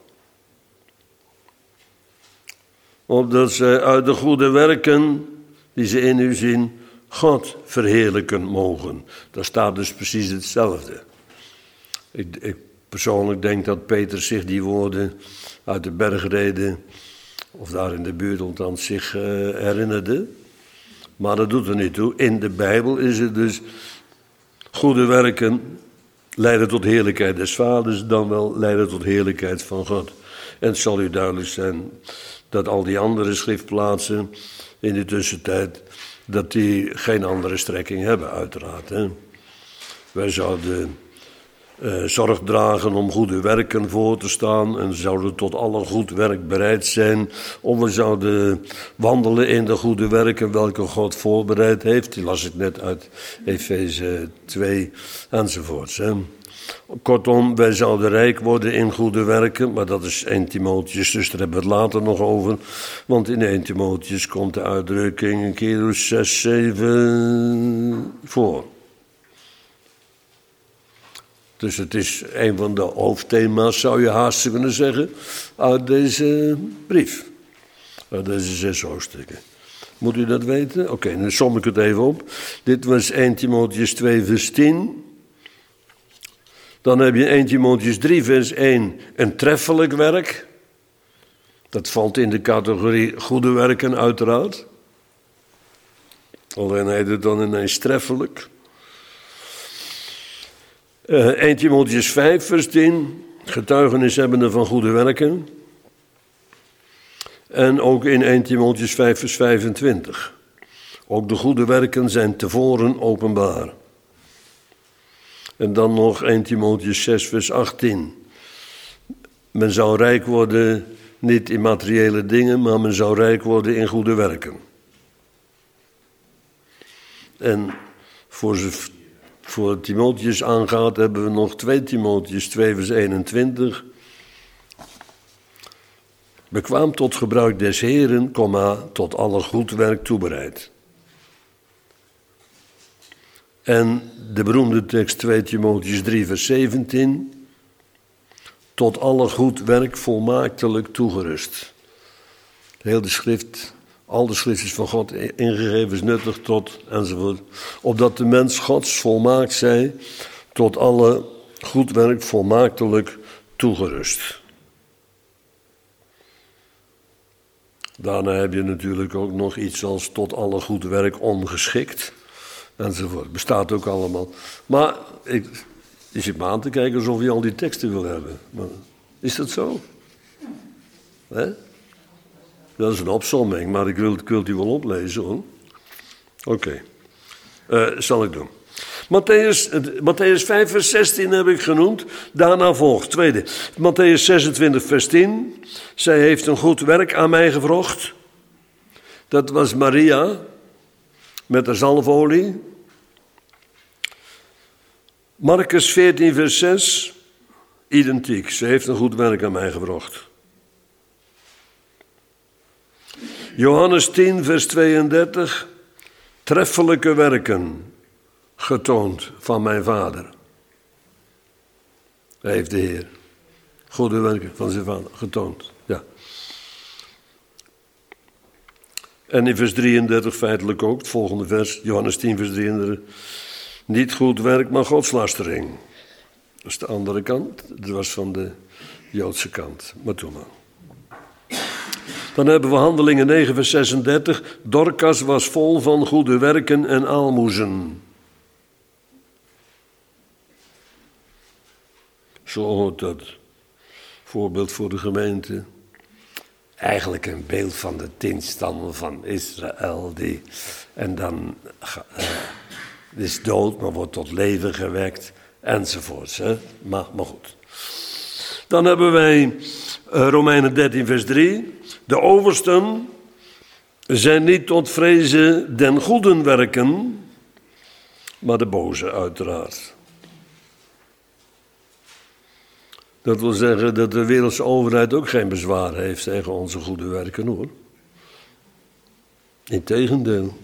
Speaker 1: Opdat zij uit de goede werken die ze in u zien, God verheerlijken mogen. Daar staat dus precies hetzelfde. Ik, ik persoonlijk denk dat Petrus zich die woorden uit de bergreden, of daar in de buurt althans, zich uh, herinnerde. Maar dat doet er niet toe. In de Bijbel is het dus goede werken leiden tot heerlijkheid des Vaders, dan wel leiden tot heerlijkheid van God. En het zal u duidelijk zijn dat al die andere schriftplaatsen in de tussentijd, dat die geen andere strekking hebben, uiteraard. Hè. Wij zouden uh, zorg dragen om goede werken voor te staan en zouden tot alle goed werk bereid zijn. Of we zouden wandelen in de goede werken welke God voorbereid heeft. Die las ik net uit Efeze twee enzovoorts. Hè. Kortom, wij zouden rijk worden in goede werken, maar dat is Eerste Timotheüs, dus daar hebben we het later nog over. Want in Eerste Timotheüs komt de uitdrukking een keer of zes, zeven voor. Dus het is een van de hoofdthema's, zou je haast kunnen zeggen, uit deze brief. Uit deze zes hoofdstukken. Moet u dat weten? Oké, okay, nu som ik het even op. Dit was Eerste Timotheüs twee vers tien. Dan heb je Eerste Timotheüs drie vers één, een treffelijk werk. Dat valt in de categorie goede werken uiteraard. Alleen heet het dan ineens treffelijk. Uh, Eerste Timotheüs vijf vers tien, getuigenis hebbende van goede werken. En ook in Eerste Timotheüs vijf vers vijfentwintig. Ook de goede werken zijn tevoren openbaar. En dan nog Eerste Timotheüs zes vers achttien. Men zou rijk worden niet in materiële dingen, maar men zou rijk worden in goede werken. En voor, ze, voor Timotheüs aangaat hebben we nog twee Timotheüs twee vers eenentwintig. Bekwaam tot gebruik des Heren, komma, tot alle goed werk toebereid. En de beroemde tekst twee Timotheüs drie vers zeventien. Tot alle goed werk volmaaktelijk toegerust. Heel de schrift, al de schrift is van God ingegeven, is nuttig tot enzovoort. Opdat de mens Gods volmaakt zij, tot alle goed werk volmaaktelijk toegerust. Daarna heb je natuurlijk ook nog iets als tot alle goed werk ongeschikt. Enzovoort. Bestaat ook allemaal. Maar ik, je zit me aan te kijken alsof je al die teksten wil hebben. Maar, is dat zo? Hè? Dat is een opsomming, maar ik wil, ik wil die wel oplezen hoor. Oké. Okay. Uh, zal ik doen. Matthäus, Matthäus vijf vers zestien heb ik genoemd. Daarna volgt. Tweede. Matthäus zesentwintig vers tien. Zij heeft een goed werk aan mij gevrocht. Dat was Maria. Met de zalfolie. Marcus veertien vers zes. Identiek. Ze heeft een goed werk aan mij gevrocht. Johannes tien vers tweeëndertig. Treffelijke werken getoond van mijn vader. Hij heeft de Heer. Goede werken van zijn vader getoond. Ja. En in vers drieëndertig feitelijk ook, het volgende vers, Johannes tien vers drieëndertig. Niet goed werk, maar godslastering. Dat is de andere kant. Dat was van de Joodse kant. Maar toen maar. Dan hebben we Handelingen negen vers zesendertig. Dorcas was vol van goede werken en aalmoezen. Zo hoort dat. Voorbeeld voor de gemeente. Eigenlijk een beeld van de tien stammen van Israël. Die, en dan uh, is dood, maar wordt tot leven gewekt. Enzovoorts. Hè? Maar, maar goed. Dan hebben wij uh, Romeinen dertien vers drie. De oversten zijn niet tot vrezen den goeden werken, maar de boze uiteraard. Dat wil zeggen dat de wereldse overheid ook geen bezwaar heeft tegen onze goede werken, hoor. Integendeel.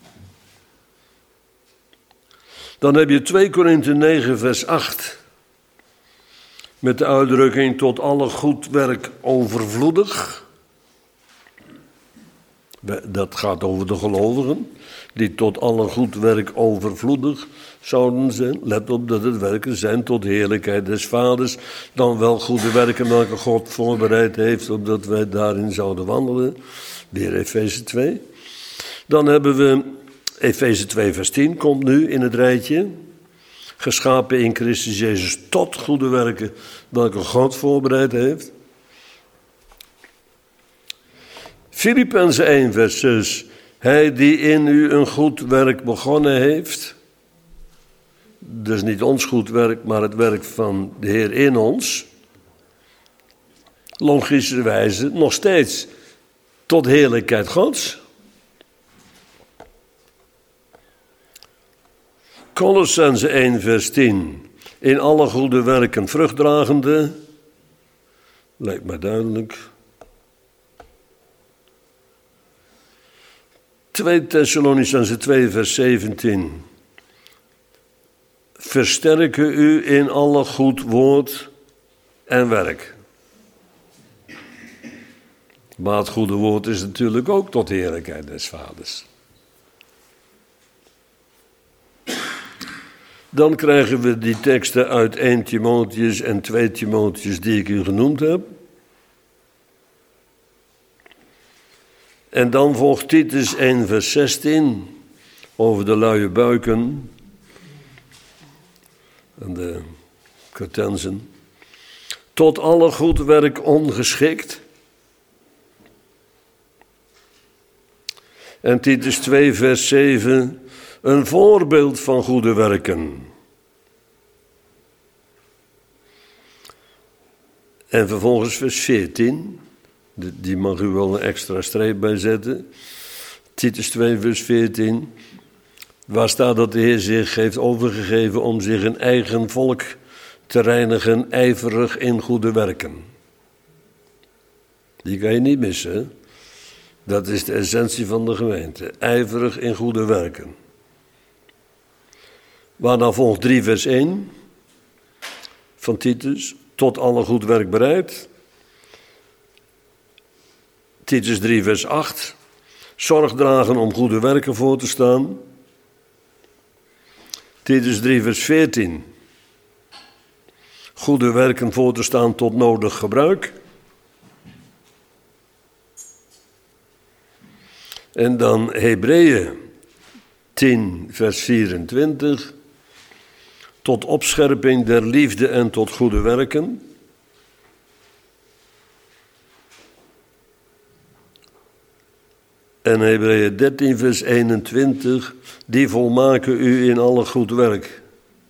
Speaker 1: Dan heb je twee Korinthe negen vers acht. Met de uitdrukking tot alle goed werk overvloedig. Dat gaat over de gelovigen, die tot alle goed werk overvloedig zouden zijn. Let op dat het werken zijn tot heerlijkheid des Vaders, dan wel goede werken welke God voorbereid heeft, opdat wij daarin zouden wandelen. Weer Efeze twee. Dan hebben we Efeze twee vers tien komt nu in het rijtje. Geschapen in Christus Jezus tot goede werken, welke God voorbereid heeft. Filippenzen één vers zes. Hij die in u een goed werk begonnen heeft. Dus niet ons goed werk, maar het werk van de Heer in ons. Logischerwijze nog steeds tot heerlijkheid Gods. Kolossenzen één vers tien. In alle goede werken vruchtdragende. Lijkt mij duidelijk. twee Thessalonicenzen twee vers zeventien. Versterken u in alle goed woord en werk. Maar het goede woord is natuurlijk ook tot heerlijkheid des Vaders. Dan krijgen we die teksten uit één Timotheus en twee Timotheus die ik u genoemd heb. En dan volgt Titus één vers zestien over de luie buiken en de cretensen. Tot alle goed werk ongeschikt. En Titus twee vers zeven, een voorbeeld van goede werken. En vervolgens vers veertien, die mag u wel een extra streep bij zetten. Titus twee vers veertien, waar staat dat de Heer zich heeft overgegeven om zich een eigen volk te reinigen, ijverig in goede werken. Die kan je niet missen. Dat is de essentie van de gemeente. Ijverig in goede werken. Waarna volgt drie vers één van Titus. Tot alle goed werk bereid. Titus drie vers acht. Zorg dragen om goede werken voor te staan. Titus drie vers veertien. Goede werken voor te staan tot nodig gebruik. En dan Hebreeën tien vers vierentwintig. Tot opscherping der liefde en tot goede werken. En Hebreeën dertien vers eenentwintig. Die volmaken u in alle goed werk.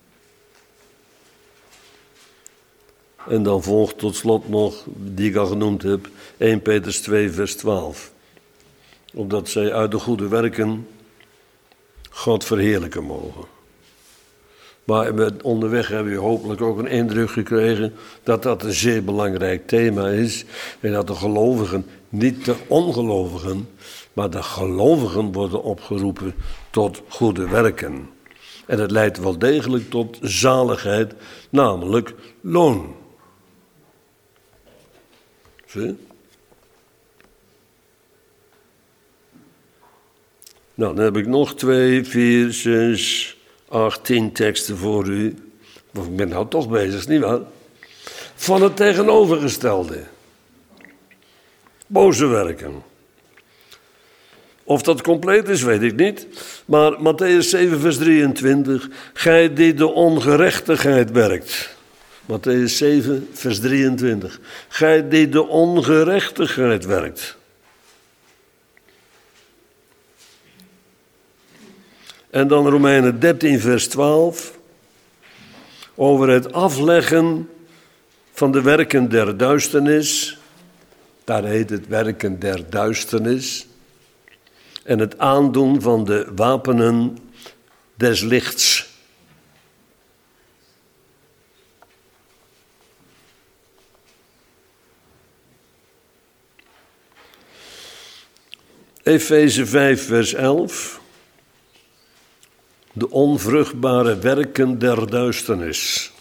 Speaker 1: En dan volgt tot slot nog, die ik al genoemd heb, eerste Petrus twee vers twaalf. Opdat zij uit de goede werken God verheerlijken mogen. Maar onderweg hebben we hopelijk ook een indruk gekregen dat dat een zeer belangrijk thema is. En dat de gelovigen, niet de ongelovigen, maar de gelovigen worden opgeroepen tot goede werken. En het leidt wel degelijk tot zaligheid, namelijk loon. Zie? Nou, dan heb ik nog twee, vier, zes, acht, tien teksten voor u. Want ik ben nou toch bezig, nietwaar? Van het tegenovergestelde. Boze werken. Of dat compleet is, weet ik niet. Maar Mattheüs zeven vers drieëntwintig. Gij die de ongerechtigheid werkt. Mattheüs zeven vers drieëntwintig. Gij die de ongerechtigheid werkt. En dan Romeinen dertien vers twaalf. Over het afleggen van de werken der duisternis. Daar heet het werken der duisternis. En het aandoen van de wapenen des lichts. Efeze vijf vers elf. De onvruchtbare werken der duisternis.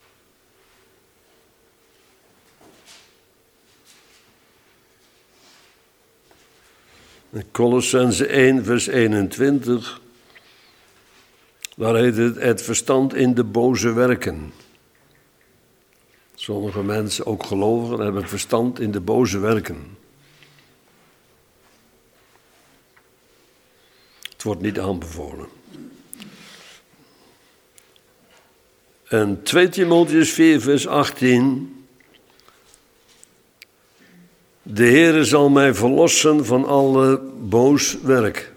Speaker 1: Kolossenzen één vers eenentwintig. Daar heet het het verstand in de boze werken. Sommige mensen, ook gelovigen, hebben verstand in de boze werken. Het wordt niet aanbevolen. En twee Timotheüs vier vers achttien. De Heere zal mij verlossen van alle boos werk.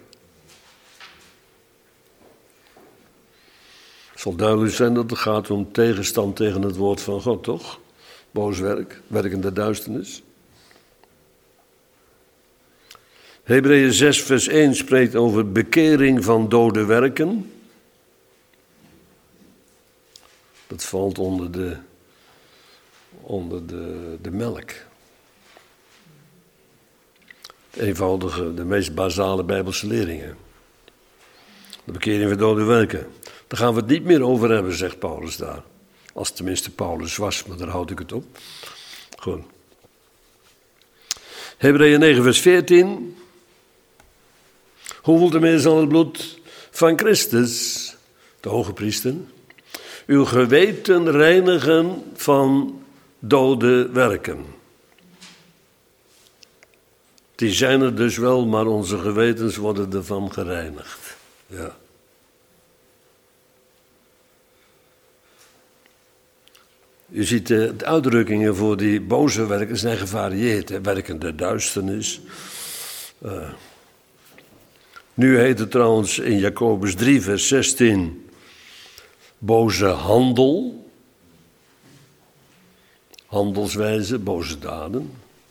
Speaker 1: Het zal duidelijk zijn dat het gaat om tegenstand tegen het woord van God, toch? Boos werk, werkende duisternis. Hebreeën zes vers één spreekt over bekering van dode werken. Dat valt onder de, onder de, de melk. De eenvoudige, de meest basale Bijbelse leringen. De bekering van dode werken. Daar gaan we het niet meer over hebben, zegt Paulus daar. Als het tenminste Paulus was, maar daar houd ik het op. Goed. Hebreeën negen vers veertien. Hoeveel te meer zal het bloed van Christus, de hoge priester, uw geweten reinigen van dode werken. Die zijn er dus wel, maar onze gewetens worden ervan gereinigd. Ja. U ziet, de uitdrukkingen voor die boze werken zijn gevarieerd. Hè? Werkende duisternis. Uh, nu heet het trouwens in Jacobus drie vers zestien boze handel. Handelswijze, boze daden.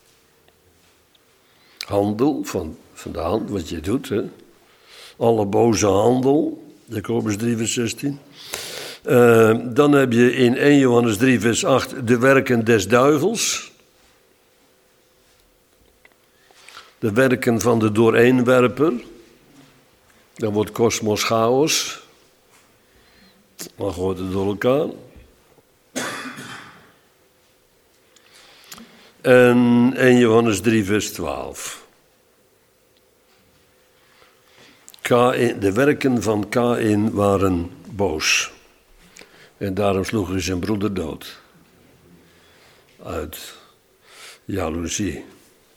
Speaker 1: Handel, van, van de hand, wat je doet. Hè? Alle boze handel, Jacobus drie vers zestien. Uh, dan heb je in eerste Johannes drie vers acht de werken des duivels. De werken van de dooreenwerper. Dan wordt kosmos chaos. Dan gooit het door elkaar. En eerste Johannes drie vers twaalf. Kain, de werken van Kain waren boos. En daarom sloeg hij zijn broeder dood. Uit jaloezie.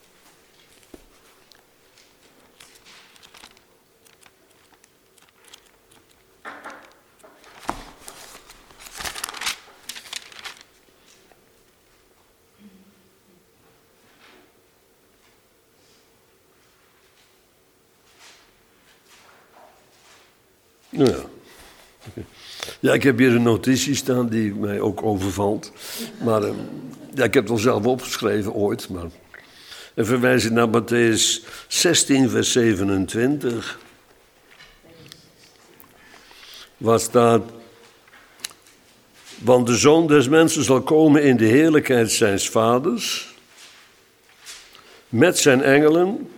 Speaker 1: Nou ja. Ja, ik heb hier een notitie staan die mij ook overvalt. Maar uh, ja, ik heb het wel zelf opgeschreven ooit. Maar... En verwijs ik naar Mattheüs zestien vers zevenentwintig. Waar staat... Want de Zoon des Mensen zal komen in de heerlijkheid zijns vaders. Met zijn engelen...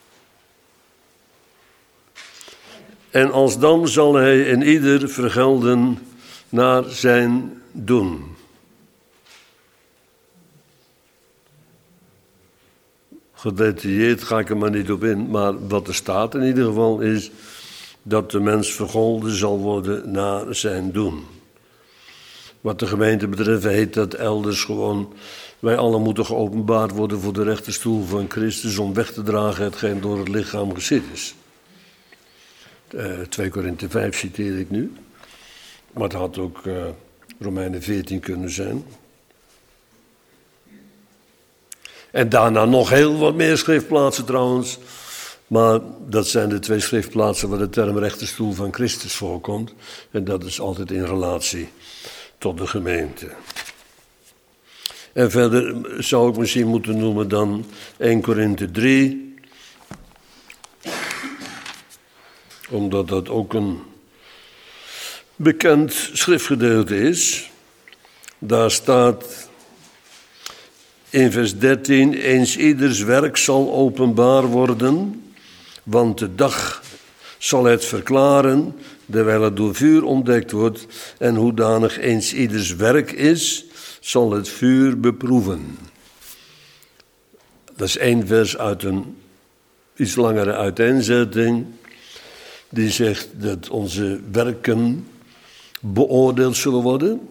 Speaker 1: En alsdan zal hij in ieder vergelden naar zijn doen. Gedetailleerd ga ik er maar niet op in, maar wat er staat in ieder geval is dat de mens vergolden zal worden naar zijn doen. Wat de gemeente betreft heet dat elders gewoon, wij allen moeten geopenbaard worden voor de rechterstoel van Christus om weg te dragen hetgeen door het lichaam geschied is. Uh, twee Korinthe vijf citeer ik nu. Maar het had ook uh, Romeinen veertien kunnen zijn. En daarna nog heel wat meer schriftplaatsen trouwens. Maar dat zijn de twee schriftplaatsen waar de term rechterstoel van Christus voorkomt. En dat is altijd in relatie tot de gemeente. En verder zou ik misschien moeten noemen dan eerste Korinthe drie... Omdat dat ook een bekend schriftgedeelte is. Daar staat in vers dertien... Eens ieders werk zal openbaar worden, want de dag zal het verklaren, terwijl het door vuur ontdekt wordt. En hoedanig eens ieders werk is, zal het vuur beproeven. Dat is één vers uit een iets langere uiteenzetting. Die zegt dat onze werken beoordeeld zullen worden.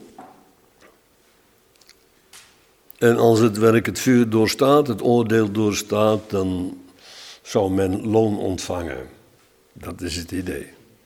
Speaker 1: En als het werk het vuur doorstaat, het oordeel doorstaat, dan zou men loon ontvangen. Dat is het idee.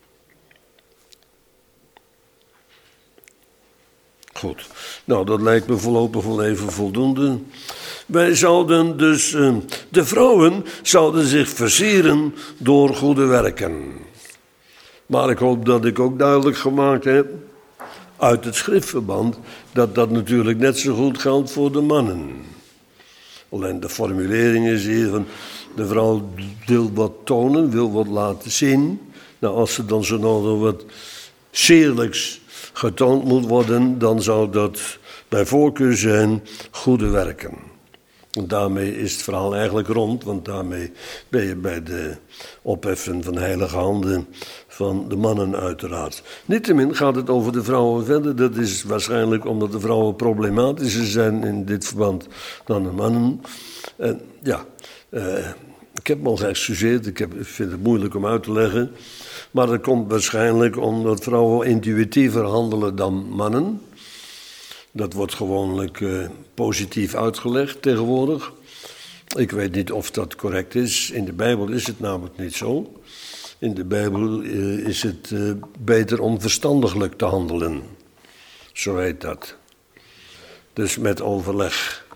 Speaker 1: Goed, nou dat lijkt me voorlopig wel even voldoende. Wij zouden dus, uh, de vrouwen zouden zich versieren door goede werken. Maar ik hoop dat ik ook duidelijk gemaakt heb, uit het schriftverband, dat dat natuurlijk net zo goed geldt voor de mannen. Alleen de formulering is hier van, de vrouw wil wat tonen, wil wat laten zien. Nou, als ze dan zo nodig wat sierlijks getoond moet worden, dan zou dat bij voorkeur zijn goede werken. En daarmee is het verhaal eigenlijk rond, want daarmee ben je bij de opheffen van heilige handen van de mannen uiteraard. Niettemin gaat het over de vrouwen verder. Dat is waarschijnlijk omdat de vrouwen problematischer zijn in dit verband dan de mannen. En ja, eh, ik heb me al geëxcuseerd, ik, heb, ik vind het moeilijk om uit te leggen. Maar dat komt waarschijnlijk omdat vrouwen intuïtiever handelen dan mannen. Dat wordt gewoonlijk uh, positief uitgelegd tegenwoordig. Ik weet niet of dat correct is. In de Bijbel is het namelijk niet zo. In de Bijbel uh, is het uh, beter om verstandiglijk te handelen. Zo heet dat. Dus met overleg.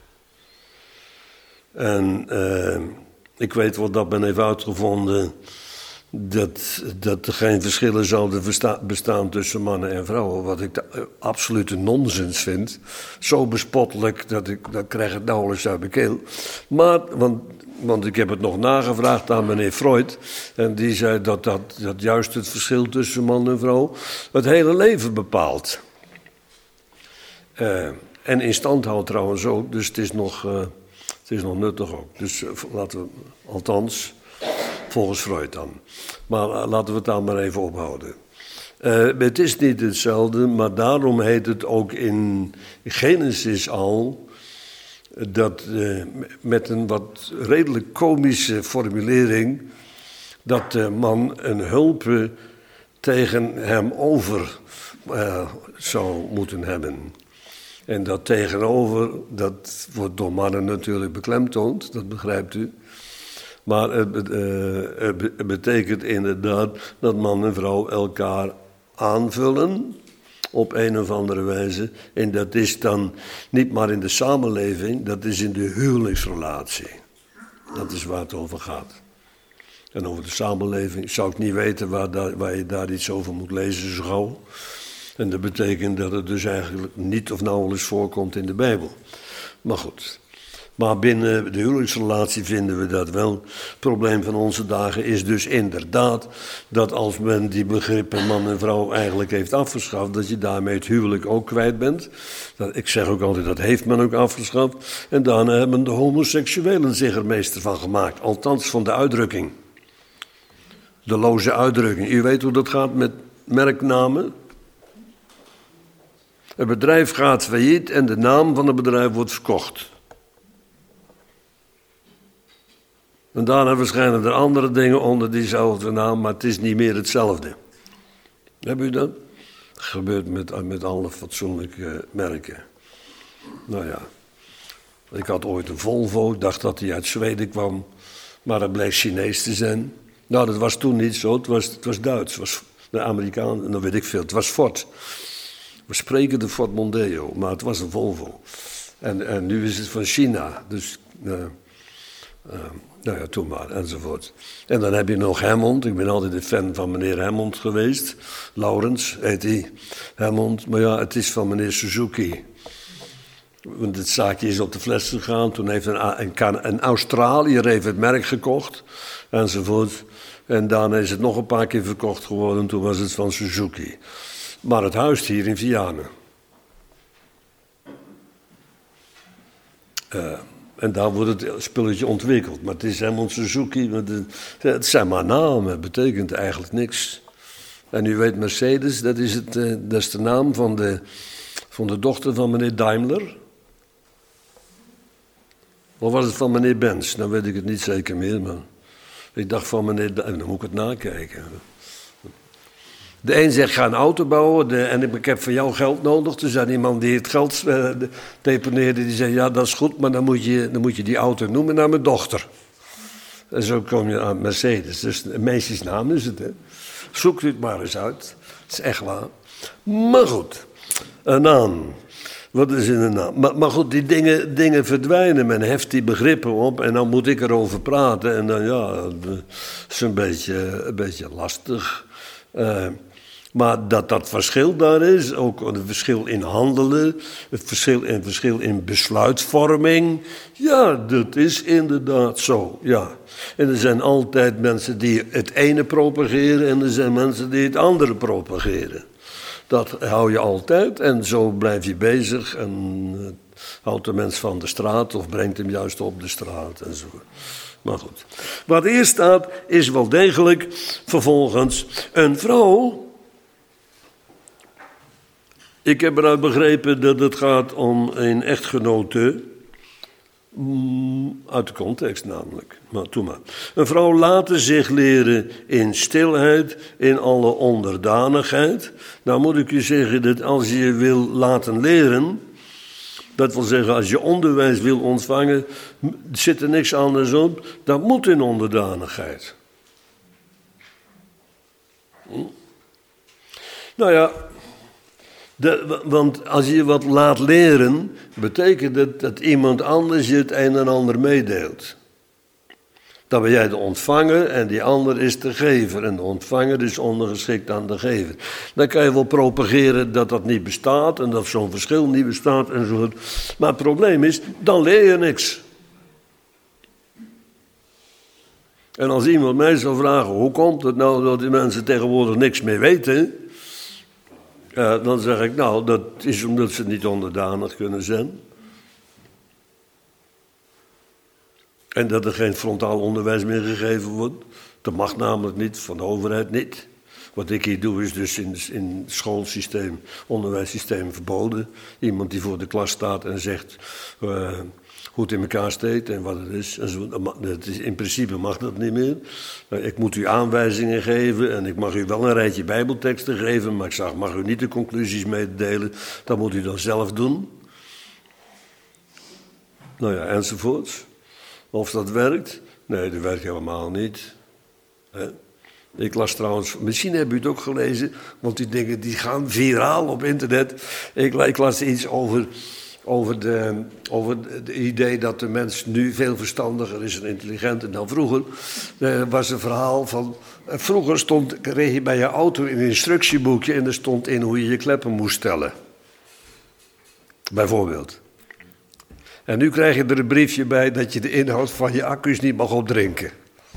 Speaker 1: En uh, ik weet wat dat men heeft uitgevonden, dat, dat er geen verschillen zouden versta- bestaan tussen mannen en vrouwen. Wat ik de, uh, absolute nonsens vind. Zo bespottelijk dat ik, dat krijg ik nauwelijks uit mijn keel. Maar, want, want ik heb het nog nagevraagd aan meneer Freud. En die zei dat, dat, dat juist het verschil tussen man en vrouw het hele leven bepaalt. Uh, en in stand houdt trouwens ook, dus het is nog, uh, het is nog nuttig ook. Dus uh, laten we, althans, volgens Freud dan. Maar uh, laten we het daar maar even ophouden. Uh, het is niet hetzelfde, maar daarom heet het ook in Genesis al, dat uh, met een wat redelijk komische formulering, dat de man een hulpe tegen hem over uh, zou moeten hebben. En dat tegenover, dat wordt door mannen natuurlijk beklemtoond, dat begrijpt u. Maar het, uh, het betekent inderdaad dat man en vrouw elkaar aanvullen op een of andere wijze. En dat is dan niet maar in de samenleving, dat is in de huwelijksrelatie. Dat is waar het over gaat. En over de samenleving zou ik niet weten waar, daar, waar je daar iets over moet lezen zo gauw. En dat betekent dat het dus eigenlijk niet of nauwelijks voorkomt in de Bijbel. Maar goed. Maar binnen de huwelijksrelatie vinden we dat wel. Het probleem van onze dagen is dus inderdaad dat als men die begrippen man en vrouw eigenlijk heeft afgeschaft, dat je daarmee het huwelijk ook kwijt bent. Dat, ik zeg ook altijd, dat heeft men ook afgeschaft. En daarna hebben de homoseksuelen zich er meester van gemaakt. Althans van de uitdrukking. De loze uitdrukking. U weet hoe dat gaat met merknamen. Het bedrijf gaat failliet en de naam van het bedrijf wordt verkocht. En daarna verschijnen er andere dingen onder diezelfde naam, maar het is niet meer hetzelfde. Heb u dat? Dat gebeurt met, met alle fatsoenlijke merken. Nou ja, ik had ooit een Volvo, dacht dat hij uit Zweden kwam, maar dat bleek Chinees te zijn. Nou, dat was toen niet zo, het was, het was Duits, het was de Amerikaan, dan weet ik veel, het was Ford. We spreken de Ford Mondeo, maar het was een Volvo. En, en nu is het van China, dus uh, uh, nou ja, toen maar, enzovoort. En dan heb je nog Hammond, ik ben altijd een fan van meneer Hammond geweest. Laurens heet hij, Hammond, maar ja, het is van meneer Suzuki. Want het zaakje is op de fles gegaan, toen heeft een, een, een Australiër heeft het merk gekocht, enzovoort. En daarna is het nog een paar keer verkocht geworden, toen was het van Suzuki. Maar het huist hier in Vianen. Uh, en daar wordt het spulletje ontwikkeld. Maar het is helemaal Suzuki. Het zijn maar namen, het betekent eigenlijk niks. En u weet Mercedes, dat is, het, uh, dat is de naam van de, van de dochter van meneer Daimler. Of was het van meneer Benz? Dan weet ik het niet zeker meer. Maar ik dacht van meneer Daimler, dan moet ik het nakijken. De een zegt, ga een auto bouwen de, en ik heb van jou geld nodig. Toen zei iemand die het geld uh, deponeerde, die zei, ja dat is goed, maar dan moet, je, dan moet je die auto noemen naar mijn dochter. En zo kom je aan Mercedes. Dus een meisjesnaam is het, hè. Zoek het maar eens uit. Het is echt waar. Maar goed, een naam. Wat is in een naam? Maar, maar goed, die dingen, dingen verdwijnen. Men heft die begrippen op en dan moet ik erover praten. En dan, ja, dat is een beetje, een beetje lastig. Uh, maar dat dat verschil daar is, ook een verschil in handelen, het verschil, een verschil in besluitvorming. Ja, dat is inderdaad zo, ja. En er zijn altijd mensen die het ene propageren en er zijn mensen die het andere propageren. Dat hou je altijd en zo blijf je bezig en uh, houdt de mens van de straat of brengt hem juist op de straat en zo. Maar goed. Wat eerst staat is wel degelijk vervolgens een vrouw. Ik heb eruit begrepen dat het gaat om een echtgenote. Uit de context namelijk. Maar doe maar. Een vrouw laten zich leren in stilheid, in alle onderdanigheid. Nou moet ik je zeggen dat als je je wil laten leren, dat wil zeggen als je onderwijs wil ontvangen, zit er niks anders op, dat moet in onderdanigheid. Hm? Nou ja, de, want als je wat laat leren, betekent het dat iemand anders je het een en ander meedeelt. Dan ben jij de ontvanger en die ander is de gever. En de ontvanger is ondergeschikt aan de gever. Dan kan je wel propageren dat dat niet bestaat en dat zo'n verschil niet bestaat enzovoort. Maar het probleem is, dan leer je niks. En als iemand mij zou vragen, hoe komt het nou dat die mensen tegenwoordig niks meer weten? Uh, dan zeg ik, nou, dat is omdat ze niet onderdanig kunnen zijn. En dat er geen frontaal onderwijs meer gegeven wordt. Dat mag namelijk niet, van de overheid niet. Wat ik hier doe is dus in, in het schoolsysteem, onderwijssysteem verboden. Iemand die voor de klas staat en zegt uh, hoe het in elkaar steekt en wat het is. En zo, dat is in principe mag dat niet meer. Uh, ik moet u aanwijzingen geven en ik mag u wel een rijtje bijbelteksten geven, maar ik zeg, mag u niet de conclusies meedelen. Dat moet u dan zelf doen. Nou ja, enzovoorts. Of dat werkt? Nee, dat werkt helemaal niet. He? Ik las trouwens, misschien hebben u het ook gelezen, want die dingen die gaan viraal op internet. Ik, ik las iets over, over, de, over het idee dat de mens nu veel verstandiger is en intelligenter dan vroeger. Er was een verhaal van, vroeger stond, reed je bij je auto in een instructieboekje en er stond in hoe je je kleppen moest stellen. Bijvoorbeeld. En nu krijg je er een briefje bij dat je de inhoud van je accu's niet mag opdrinken.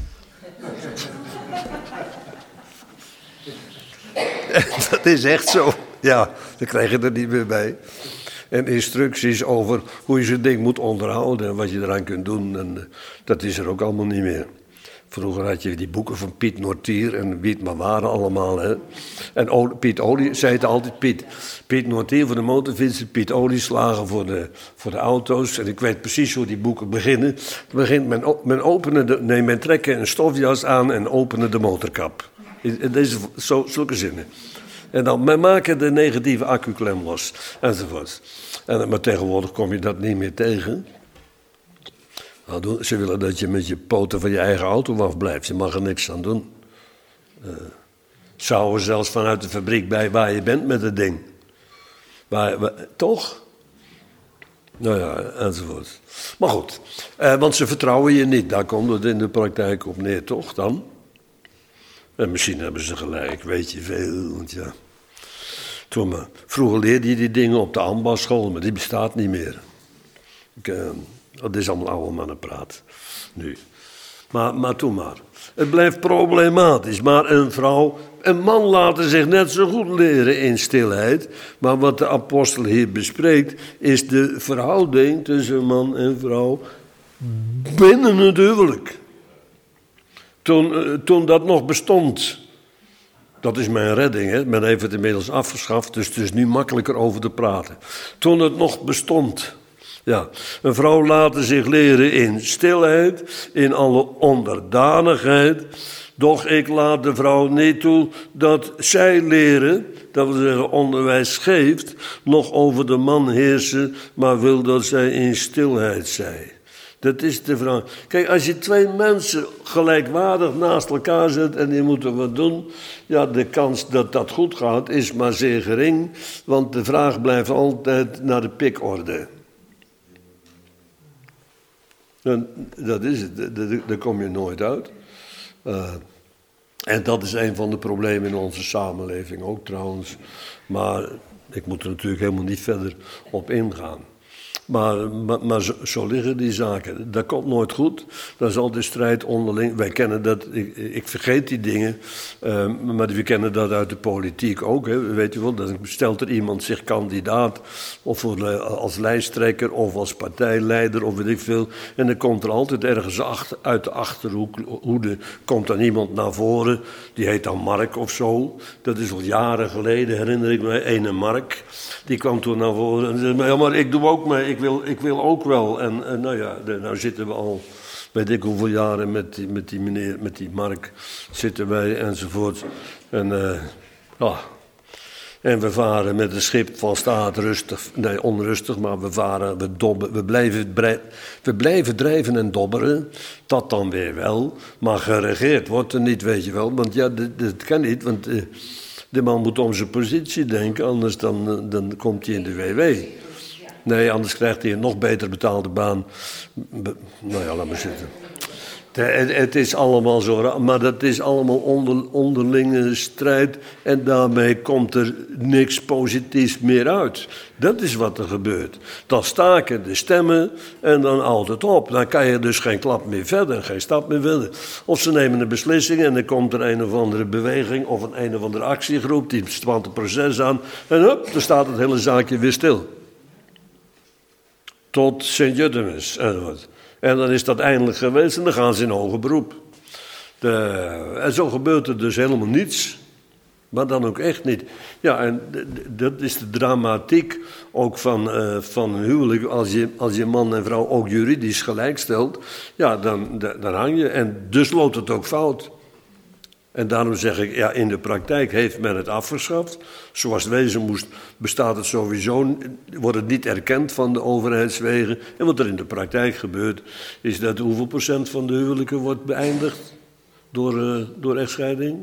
Speaker 1: Dat is echt zo. Ja, dan krijg je er niet meer bij. En instructies over hoe je zo'n ding moet onderhouden en wat je eraan kunt doen. En dat is er ook allemaal niet meer. Vroeger had je die boeken van Piet Noortier en wie het maar waren allemaal. Hè. En o, Piet Olie, zei het altijd Piet. Piet Noortier voor de motorfietsen, Piet Olieslager voor de, voor de auto's. En ik weet precies hoe die boeken beginnen. Het begint men, men, openen de, nee, men trekken een stofjas aan en openen de motorkap. In deze, zo, zulke zinnen. En dan, men maken de negatieve accuklem los, enzovoort. En, maar tegenwoordig kom je dat niet meer tegen. Nou, ze willen dat je met je poten van je eigen auto afblijft. Je mag er niks aan doen. Uh, zou er zelfs vanuit de fabriek bij waar je bent met het ding. Waar, waar, toch? Nou ja, enzovoort. Maar goed, uh, want ze vertrouwen je niet. Daar komt het in de praktijk op neer, toch dan? En misschien hebben ze gelijk, weet je veel, want ja. Toen maar, vroeger leerde je die dingen op de ambachtsschool, maar die bestaat niet meer. Ik, uh, dat is allemaal oude mannenpraat, nu. Maar, maar toen maar. Het blijft problematisch, maar een vrouw, een man laten zich net zo goed leren in stilheid. Maar wat de apostel hier bespreekt, is de verhouding tussen man en vrouw binnen het huwelijk. Toen, uh, toen dat nog bestond. Dat is mijn redding, hè. Men heeft het inmiddels afgeschaft, dus het is nu makkelijker over te praten. Toen het nog bestond. Ja, een vrouw laten zich leren in stilheid, in alle onderdanigheid. Doch ik laat de vrouw niet toe dat zij leren, dat wil zeggen onderwijs geeft, nog over de man heersen, maar wil dat zij in stilheid zij. Dat is de vraag. Kijk, als je twee mensen gelijkwaardig naast elkaar zet en die moeten wat doen, ja, de kans dat dat goed gaat is maar zeer gering, want de vraag blijft altijd naar de pikorde. En dat is het, daar kom je nooit uit. Uh, en dat is een van de problemen in onze samenleving ook trouwens. Maar ik moet er natuurlijk helemaal niet verder op ingaan. Maar, maar, maar zo, zo liggen die zaken. Dat komt nooit goed. Dat is altijd strijd onderling. Wij kennen dat, ik, ik vergeet die dingen, uh, maar we kennen dat uit de politiek ook. Hè. Weet je wel, dan stelt er iemand zich kandidaat, of voor, als lijsttrekker, of als partijleider, of weet ik veel. En dan komt er altijd ergens achter, uit de achterhoede, komt dan iemand naar voren, die heet dan Mark of zo. Dat is al jaren geleden, herinner ik me, ene Mark. Die kwam toen naar voren en zei, ja, maar ik doe ook mee. Ik wil, ik wil ook wel. En, en nou ja, de, nou zitten we al, weet ik hoeveel jaren met die, met die meneer, met die Mark zitten wij enzovoort. En, uh, ja. en we varen met een schip van staat rustig, nee onrustig, maar we varen, we, dobben, we, blijven, we blijven drijven en dobberen. Dat dan weer wel, maar geregeerd wordt er niet, weet je wel. Want ja, dat, dat kan niet, want uh, de man moet om zijn positie denken, anders dan, dan komt hij in de W W. Nee, anders krijgt hij een nog beter betaalde baan. Be, nou ja, laat maar zitten. Het, het is allemaal zo raar, maar dat is allemaal onder, onderlinge strijd. En daarmee komt er niks positiefs meer uit. Dat is wat er gebeurt. Dan staken de stemmen en dan houdt het op. Dan kan je dus geen klap meer verder, geen stap meer verder. Of ze nemen een beslissing en dan komt er een of andere beweging of een een of andere actiegroep. Die spant een proces aan en hup, dan staat het hele zaakje weer stil. Tot Sint-Jutemus enzovoort. En dan is dat eindelijk geweest en dan gaan ze in hoger beroep. De, en zo gebeurt er dus helemaal niets. Maar dan ook echt niet. Ja, en dat is de dramatiek ook van, uh, van een huwelijk. Als je, als je man en vrouw ook juridisch gelijk stelt, ja, dan, dan hang je. En dus loopt het ook fout. En daarom zeg ik, ja, in de praktijk heeft men het afgeschaft. Zoals het wezen moest, bestaat het sowieso, wordt het niet erkend van de overheidswegen. En wat er in de praktijk gebeurt, is dat hoeveel procent van de huwelijken wordt beëindigd door, uh, door echtscheiding?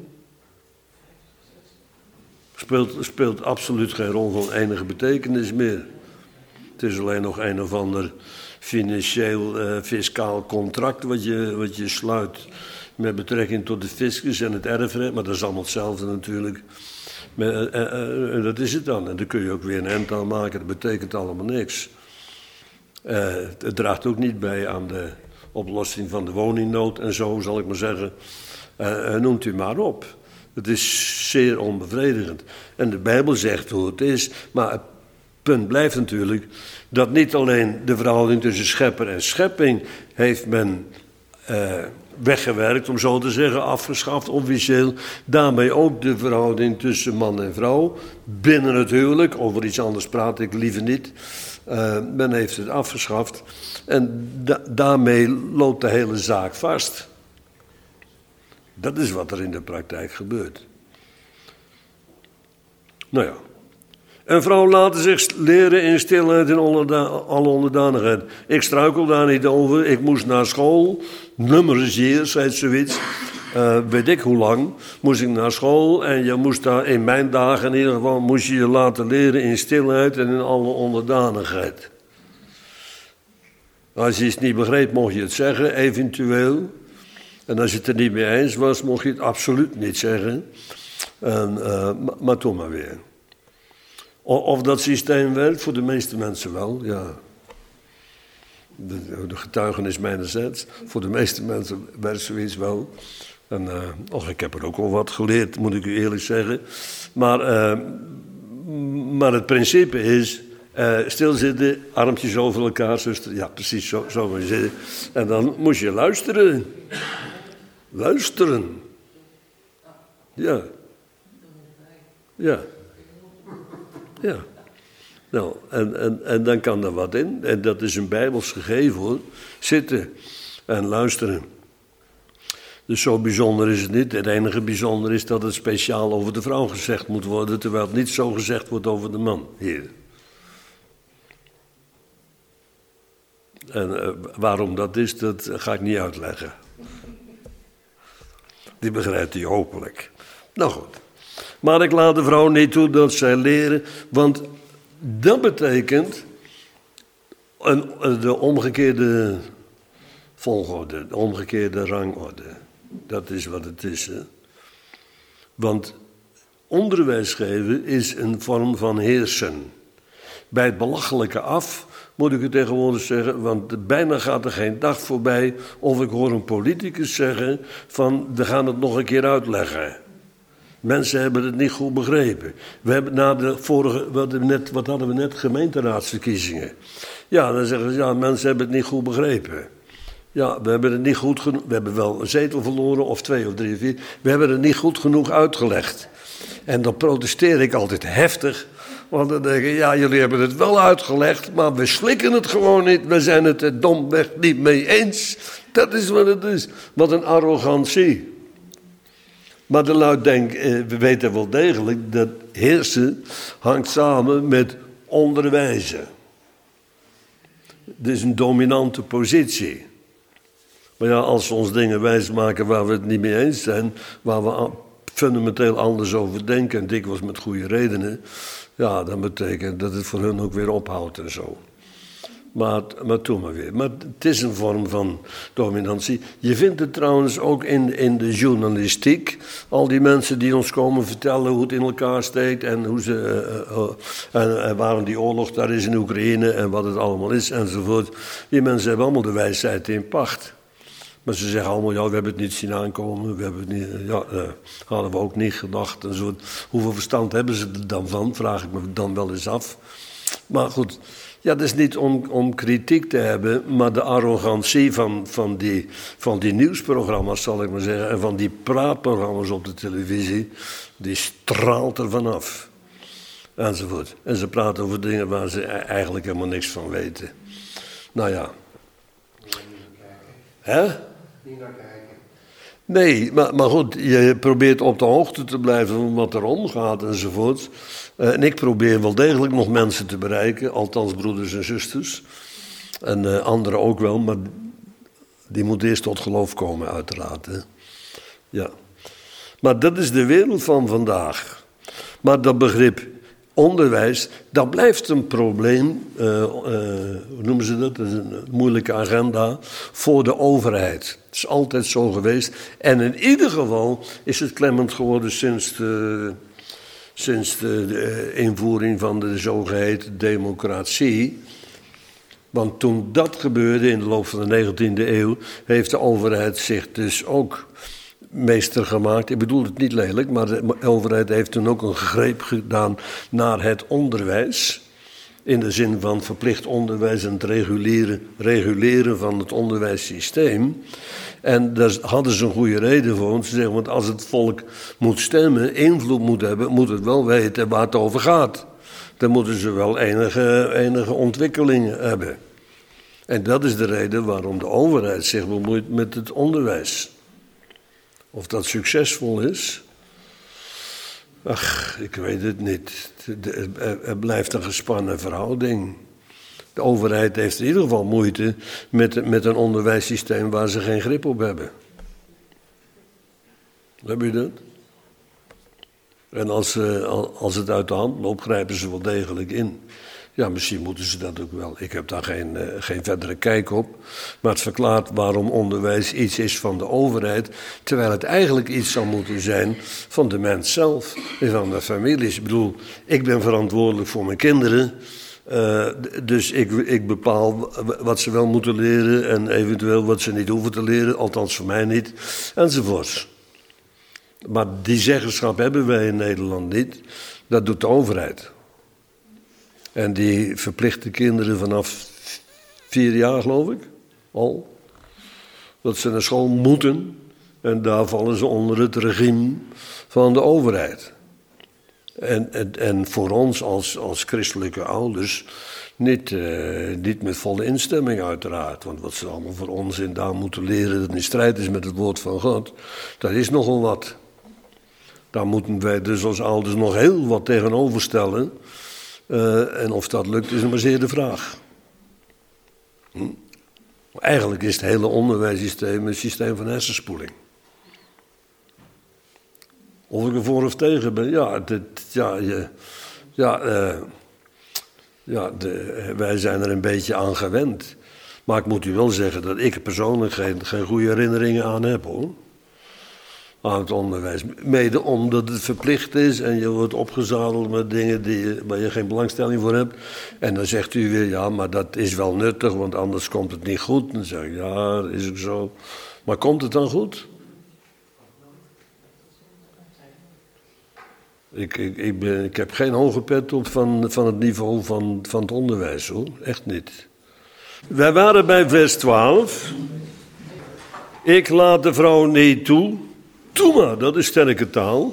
Speaker 1: Speelt, speelt absoluut geen rol van enige betekenis meer. Het is alleen nog een of ander financieel, uh, fiscaal contract wat je, wat je sluit met betrekking tot de fiscus en het erfrecht, maar dat is allemaal hetzelfde natuurlijk. Maar, uh, uh, uh, dat is het dan. En daar kun je ook weer een eind aan maken, dat betekent allemaal niks. Uh, het draagt ook niet bij aan de oplossing van de woningnood en zo, zal ik maar zeggen. Uh, uh, noemt u maar op. Het is zeer onbevredigend. En de Bijbel zegt hoe het is, maar het punt blijft natuurlijk dat niet alleen de verhouding tussen schepper en schepping heeft men uh, weggewerkt, om zo te zeggen, afgeschaft officieel. Daarmee ook de verhouding tussen man en vrouw binnen het huwelijk. Over iets anders praat ik liever niet. Uh, men heeft het afgeschaft en da- daarmee loopt de hele zaak vast. Dat is wat er in de praktijk gebeurt. Nou ja. Een vrouw laten zich leren in stilheid en onderda- alle onderdanigheid. Ik struikel daar niet over. Ik moest naar school. Nummers hier, zei zoiets. Uh, weet ik hoe lang. Moest ik naar school. En je moest daar in mijn dagen in ieder geval moest je je laten leren in stilheid en in alle onderdanigheid. Als je het niet begreep, mocht je het zeggen, eventueel. En als je het er niet mee eens was, mocht je het absoluut niet zeggen. En, uh, maar, maar toen maar weer. Of dat systeem werkt, voor de meeste mensen wel, ja. De, de getuigenis mijnerzijds. Voor de meeste mensen werkt zoiets wel. En, uh, och, ik heb er ook wel wat geleerd, moet ik u eerlijk zeggen. Maar, uh, maar het principe is, uh, stilzitten, armpjes over elkaar, zuster. Ja, precies, zo, zo moet je zitten. En dan moest je luisteren. Luisteren. Ja. Ja. Ja. Nou, en, en, en dan kan er wat in. En dat is een bijbels gegeven hoor. Zitten en luisteren. Dus zo bijzonder is het niet. Het enige bijzonder is dat het speciaal over de vrouw gezegd moet worden, terwijl het niet zo gezegd wordt over de man. Hier. En uh, waarom dat is, dat ga ik niet uitleggen. Die begrijpt hij hopelijk. Nou goed. Maar ik laat de vrouw niet toe dat zij leren, want dat betekent een, de omgekeerde volgorde, de omgekeerde rangorde. Dat is wat het is. Hè? Want onderwijs geven is een vorm van heersen. Bij het belachelijke af moet ik het tegenwoordig zeggen, want bijna gaat er geen dag voorbij of ik hoor een politicus zeggen van, we gaan het nog een keer uitleggen. Mensen hebben het niet goed begrepen. We hebben na de vorige, wat, net, wat hadden we net, gemeenteraadsverkiezingen. Ja, dan zeggen ze, ja, mensen hebben het niet goed begrepen. Ja, we hebben het niet goed genoeg, we hebben wel een zetel verloren, of twee of drie of vier. We hebben het niet goed genoeg uitgelegd. En dan protesteer ik altijd heftig. Want dan denk ik, ja, jullie hebben het wel uitgelegd, maar we slikken het gewoon niet. We zijn het er domweg niet mee eens. Dat is wat het is. Wat een arrogantie. Maar de lui denken, we weten wel degelijk dat heersen hangt samen met onderwijzen. Het is een dominante positie. Maar ja, als we ons dingen wijsmaken waar we het niet mee eens zijn, waar we fundamenteel anders over denken en dikwijls met goede redenen, ja, dan betekent dat het voor hun ook weer ophoudt en zo. Maar, maar toen maar weer. Maar het is een vorm van dominantie. Je vindt het trouwens ook in, in de journalistiek. Al die mensen die ons komen vertellen hoe het in elkaar steekt en, hoe ze, uh, uh, en, en waarom die oorlog daar is in Oekraïne en wat het allemaal is enzovoort. Die mensen hebben allemaal de wijsheid in pacht. Maar ze zeggen allemaal, ja, we hebben het niet zien aankomen. We hebben het niet, ja, uh, hadden we ook niet gedacht. En zo. Hoeveel verstand hebben ze er dan van? Vraag ik me dan wel eens af. Maar goed, ja, dat is niet om, om kritiek te hebben, maar de arrogantie van, van, die, van die nieuwsprogramma's, zal ik maar zeggen, en van die praatprogramma's op de televisie, die straalt er vanaf. Enzovoort. En ze praten over dingen waar ze eigenlijk helemaal niks van weten. Nou ja. Hè? Niet naar kijken. Nee, maar, maar goed, je probeert op de hoogte te blijven van wat er omgaat enzovoort. Uh, en ik probeer wel degelijk nog mensen te bereiken, althans broeders en zusters. En uh, anderen ook wel, maar die moeten eerst tot geloof komen uiteraard. Hè? Ja. Maar dat is de wereld van vandaag. Maar dat begrip onderwijs, dat blijft een probleem, uh, uh, hoe noemen ze dat? Dat is een moeilijke agenda voor de overheid. Het is altijd zo geweest. En in ieder geval is het klemmend geworden sinds de, sinds de, de invoering van de zogeheten democratie. Want toen dat gebeurde in de loop van de negentiende eeuw, heeft de overheid zich dus ook meester gemaakt. Ik bedoel het niet lelijk, maar de overheid heeft toen ook een greep gedaan naar het onderwijs. In de zin van verplicht onderwijs en het reguleren, reguleren van het onderwijssysteem. En daar hadden ze een goede reden voor. Want ze zeggen, want als het volk moet stemmen, invloed moet hebben, moet het wel weten waar het over gaat. Dan moeten ze wel enige, enige ontwikkelingen hebben. En dat is de reden waarom de overheid zich bemoeit met het onderwijs. Of dat succesvol is? Ach, ik weet het niet. Er blijft een gespannen verhouding. De overheid heeft in ieder geval moeite met, met een onderwijssysteem waar ze geen grip op hebben. Heb je dat? En als, als het uit de hand loopt, grijpen ze wel degelijk in. Ja, misschien moeten ze dat ook wel. Ik heb daar geen, uh, geen verdere kijk op. Maar het verklaart waarom onderwijs iets is van de overheid, terwijl het eigenlijk iets zou moeten zijn van de mens zelf en van de families. Ik bedoel, ik ben verantwoordelijk voor mijn kinderen. Uh, dus ik, ik bepaal wat ze wel moeten leren en eventueel wat ze niet hoeven te leren, althans voor mij niet, enzovoorts. Maar die zeggenschap hebben wij in Nederland niet. Dat doet de overheid. En die verplicht de kinderen vanaf vier jaar, geloof ik, al, dat ze naar school moeten. En daar vallen ze onder het regime van de overheid. En, en, en voor ons als, als christelijke ouders niet, uh, niet met volle instemming uiteraard. Want wat ze allemaal voor ons in daar moeten leren, dat in strijd is met het woord van God, dat is nogal wat. Daar moeten wij dus als ouders nog heel wat tegenover stellen. Uh, en of dat lukt is maar zeer de vraag. Hm? Eigenlijk is het hele onderwijssysteem een systeem van hersenspoeling. Of ik er voor of tegen ben, ja, dit, ja, je, ja, uh, ja de, wij zijn er een beetje aan gewend. Maar ik moet u wel zeggen dat ik er persoonlijk geen, geen goede herinneringen aan heb, hoor. Aan het onderwijs. Mede omdat het verplicht is en je wordt opgezadeld met dingen die je, waar je geen belangstelling voor hebt. En dan zegt u weer, ja, maar dat is wel nuttig, want anders komt het niet goed. En dan zeg ik, ja, dat is ook zo. Maar komt het dan goed? Ik, ik, ik, ben, ik heb geen hoge pet op van, van het niveau van, van het onderwijs, hoor. Echt niet. Wij waren bij vers twaalf. Ik laat de vrouw niet toe. Doe maar, dat is sterke taal.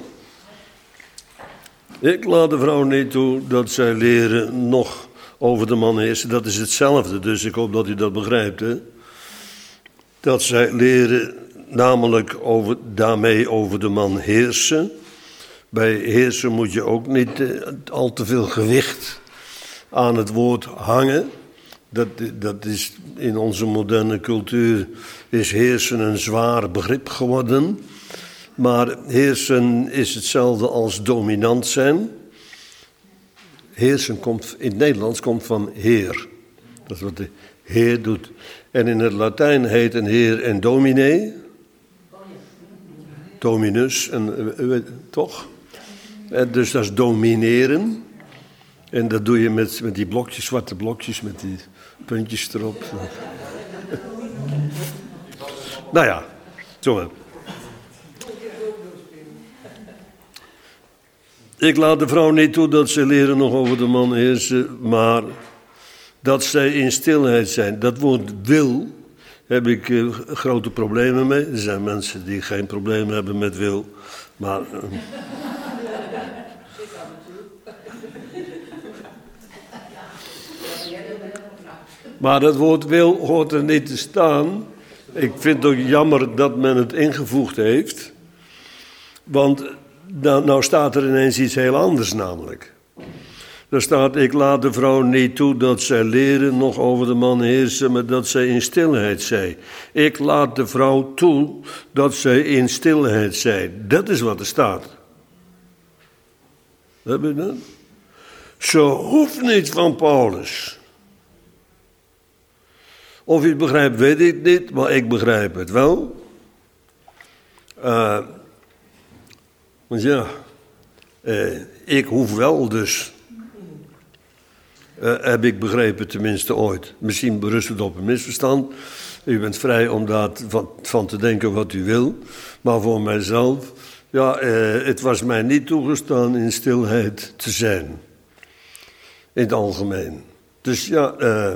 Speaker 1: Ik laat de vrouw niet toe dat zij leren nog over de man heersen. Dat is hetzelfde, dus ik hoop dat u dat begrijpt. Hè? Dat zij leren namelijk over, daarmee over de man heersen. Bij heersen moet je ook niet uh, al te veel gewicht aan het woord hangen. Dat, dat is in onze moderne cultuur is heersen een zwaar begrip geworden. Maar heersen is hetzelfde als dominant zijn. Heersen komt in het Nederlands komt van heer. Dat is wat de heer doet. En in het Latijn heet een heer een dominee. Dominus, en, uh, toch? En dus dat is domineren. En dat doe je met, met die blokjes, zwarte blokjes, met die puntjes erop. Nou ja, zo. Ik laat de vrouw niet toe dat ze leren nog over de man heersen, maar dat zij in stilheid zijn. Dat woord wil, heb ik uh, grote problemen mee. Er zijn mensen die geen problemen hebben met wil, maar... Uh, Maar dat woord wil hoort er niet te staan. Ik vind het ook jammer dat men het ingevoegd heeft. Want nou, nou staat er ineens iets heel anders namelijk. Er staat, ik laat de vrouw niet toe dat zij leren nog over de man heersen, maar dat zij in stilheid zij. Ik laat de vrouw toe dat zij in stilheid zij. Dat is wat er staat. Heb je dat? Ze hoeft niet van Paulus. Of je het begrijpt, weet ik niet, maar ik begrijp het wel. Uh, want ja, uh, ik hoef wel dus, uh, heb ik begrepen tenminste ooit. Misschien berust het op een misverstand. U bent vrij om daar van, van te denken wat u wil. Maar voor mijzelf, ja, uh, het was mij niet toegestaan in stilheid te zijn. In het algemeen. Dus ja... Uh,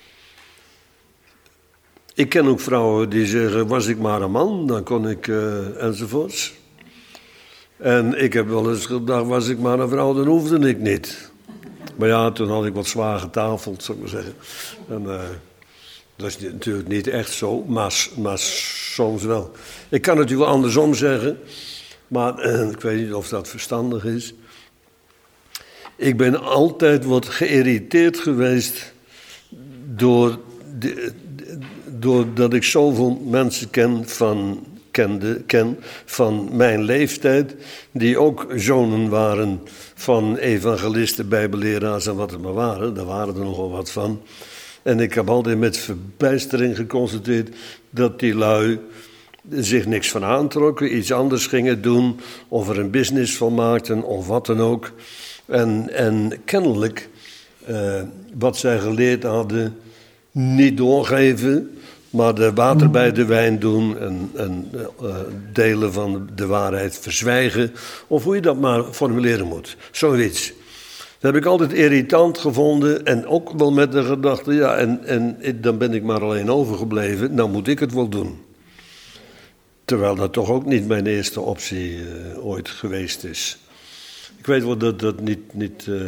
Speaker 1: Ik ken ook vrouwen die zeggen, was ik maar een man, dan kon ik, uh, enzovoorts. En ik heb wel eens gedacht, was ik maar een vrouw, dan hoefde ik niet. Maar ja, toen had ik wat zwaar getafeld, zou ik maar zeggen. En, uh, dat is natuurlijk niet echt zo, maar, maar soms wel. Ik kan het u wel andersom zeggen, maar uh, ik weet niet of dat verstandig is. Ik ben altijd wat geïrriteerd geweest door... De, Doordat ik zoveel mensen ken van, kende, ken van mijn leeftijd, die ook zonen waren van evangelisten, bijbelleraars en wat er maar waren. Daar waren er nogal wat van. En ik heb altijd met verbijstering geconstateerd dat die lui zich niks van aantrokken, iets anders gingen doen, of er een business van maakten, of wat dan ook. En, en kennelijk, uh, wat zij geleerd hadden, niet doorgeven, maar de water bij de wijn doen en, en uh, delen van de waarheid verzwijgen. Of hoe je dat maar formuleren moet. Zoiets. Dat heb ik altijd irritant gevonden en ook wel met de gedachte, ja, en, en dan ben ik maar alleen overgebleven, nou moet ik het wel doen. Terwijl dat toch ook niet mijn eerste optie uh, ooit geweest is. Ik weet wel dat dat niet, niet uh,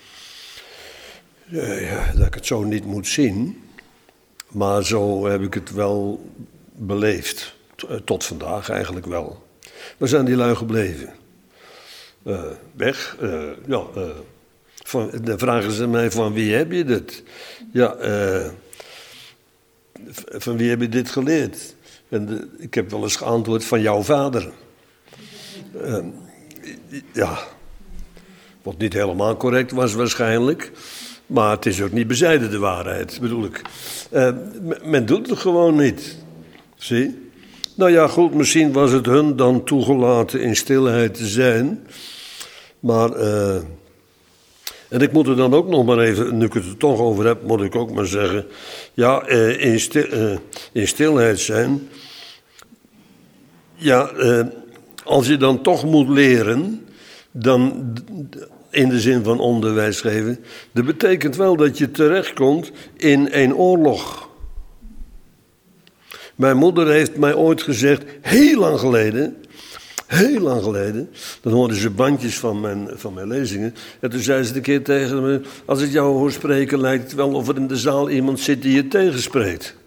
Speaker 1: uh, ja, dat ik het zo niet moet zien. Maar zo heb ik het wel beleefd. Tot vandaag eigenlijk wel. Waar zijn die lui gebleven? Uh, weg. Uh, ja, uh, van, dan vragen ze mij van wie heb je dit? Ja, uh, van wie heb je dit geleerd? En de, ik heb wel eens geantwoord van jouw vader. Uh, ja, wat niet helemaal correct was waarschijnlijk. Maar het is ook niet bezijden de waarheid, bedoel ik. Uh, men doet het gewoon niet. Zie? Nou ja, goed, misschien was het hun dan toegelaten in stilheid te zijn. Maar, uh, en ik moet er dan ook nog maar even, nu ik het er toch over heb, moet ik ook maar zeggen. Ja, uh, in, stil, uh, in stilheid zijn. Ja, uh, als je dan toch moet leren, dan in de zin van onderwijs geven, dat betekent wel dat je terechtkomt in een oorlog. Mijn moeder heeft mij ooit gezegd, heel lang geleden, heel lang geleden, dan hoorden ze bandjes van mijn, van mijn lezingen, en toen zei ze een keer tegen me, als ik jou hoor spreken, lijkt het wel of er in de zaal iemand zit die je tegenspreekt.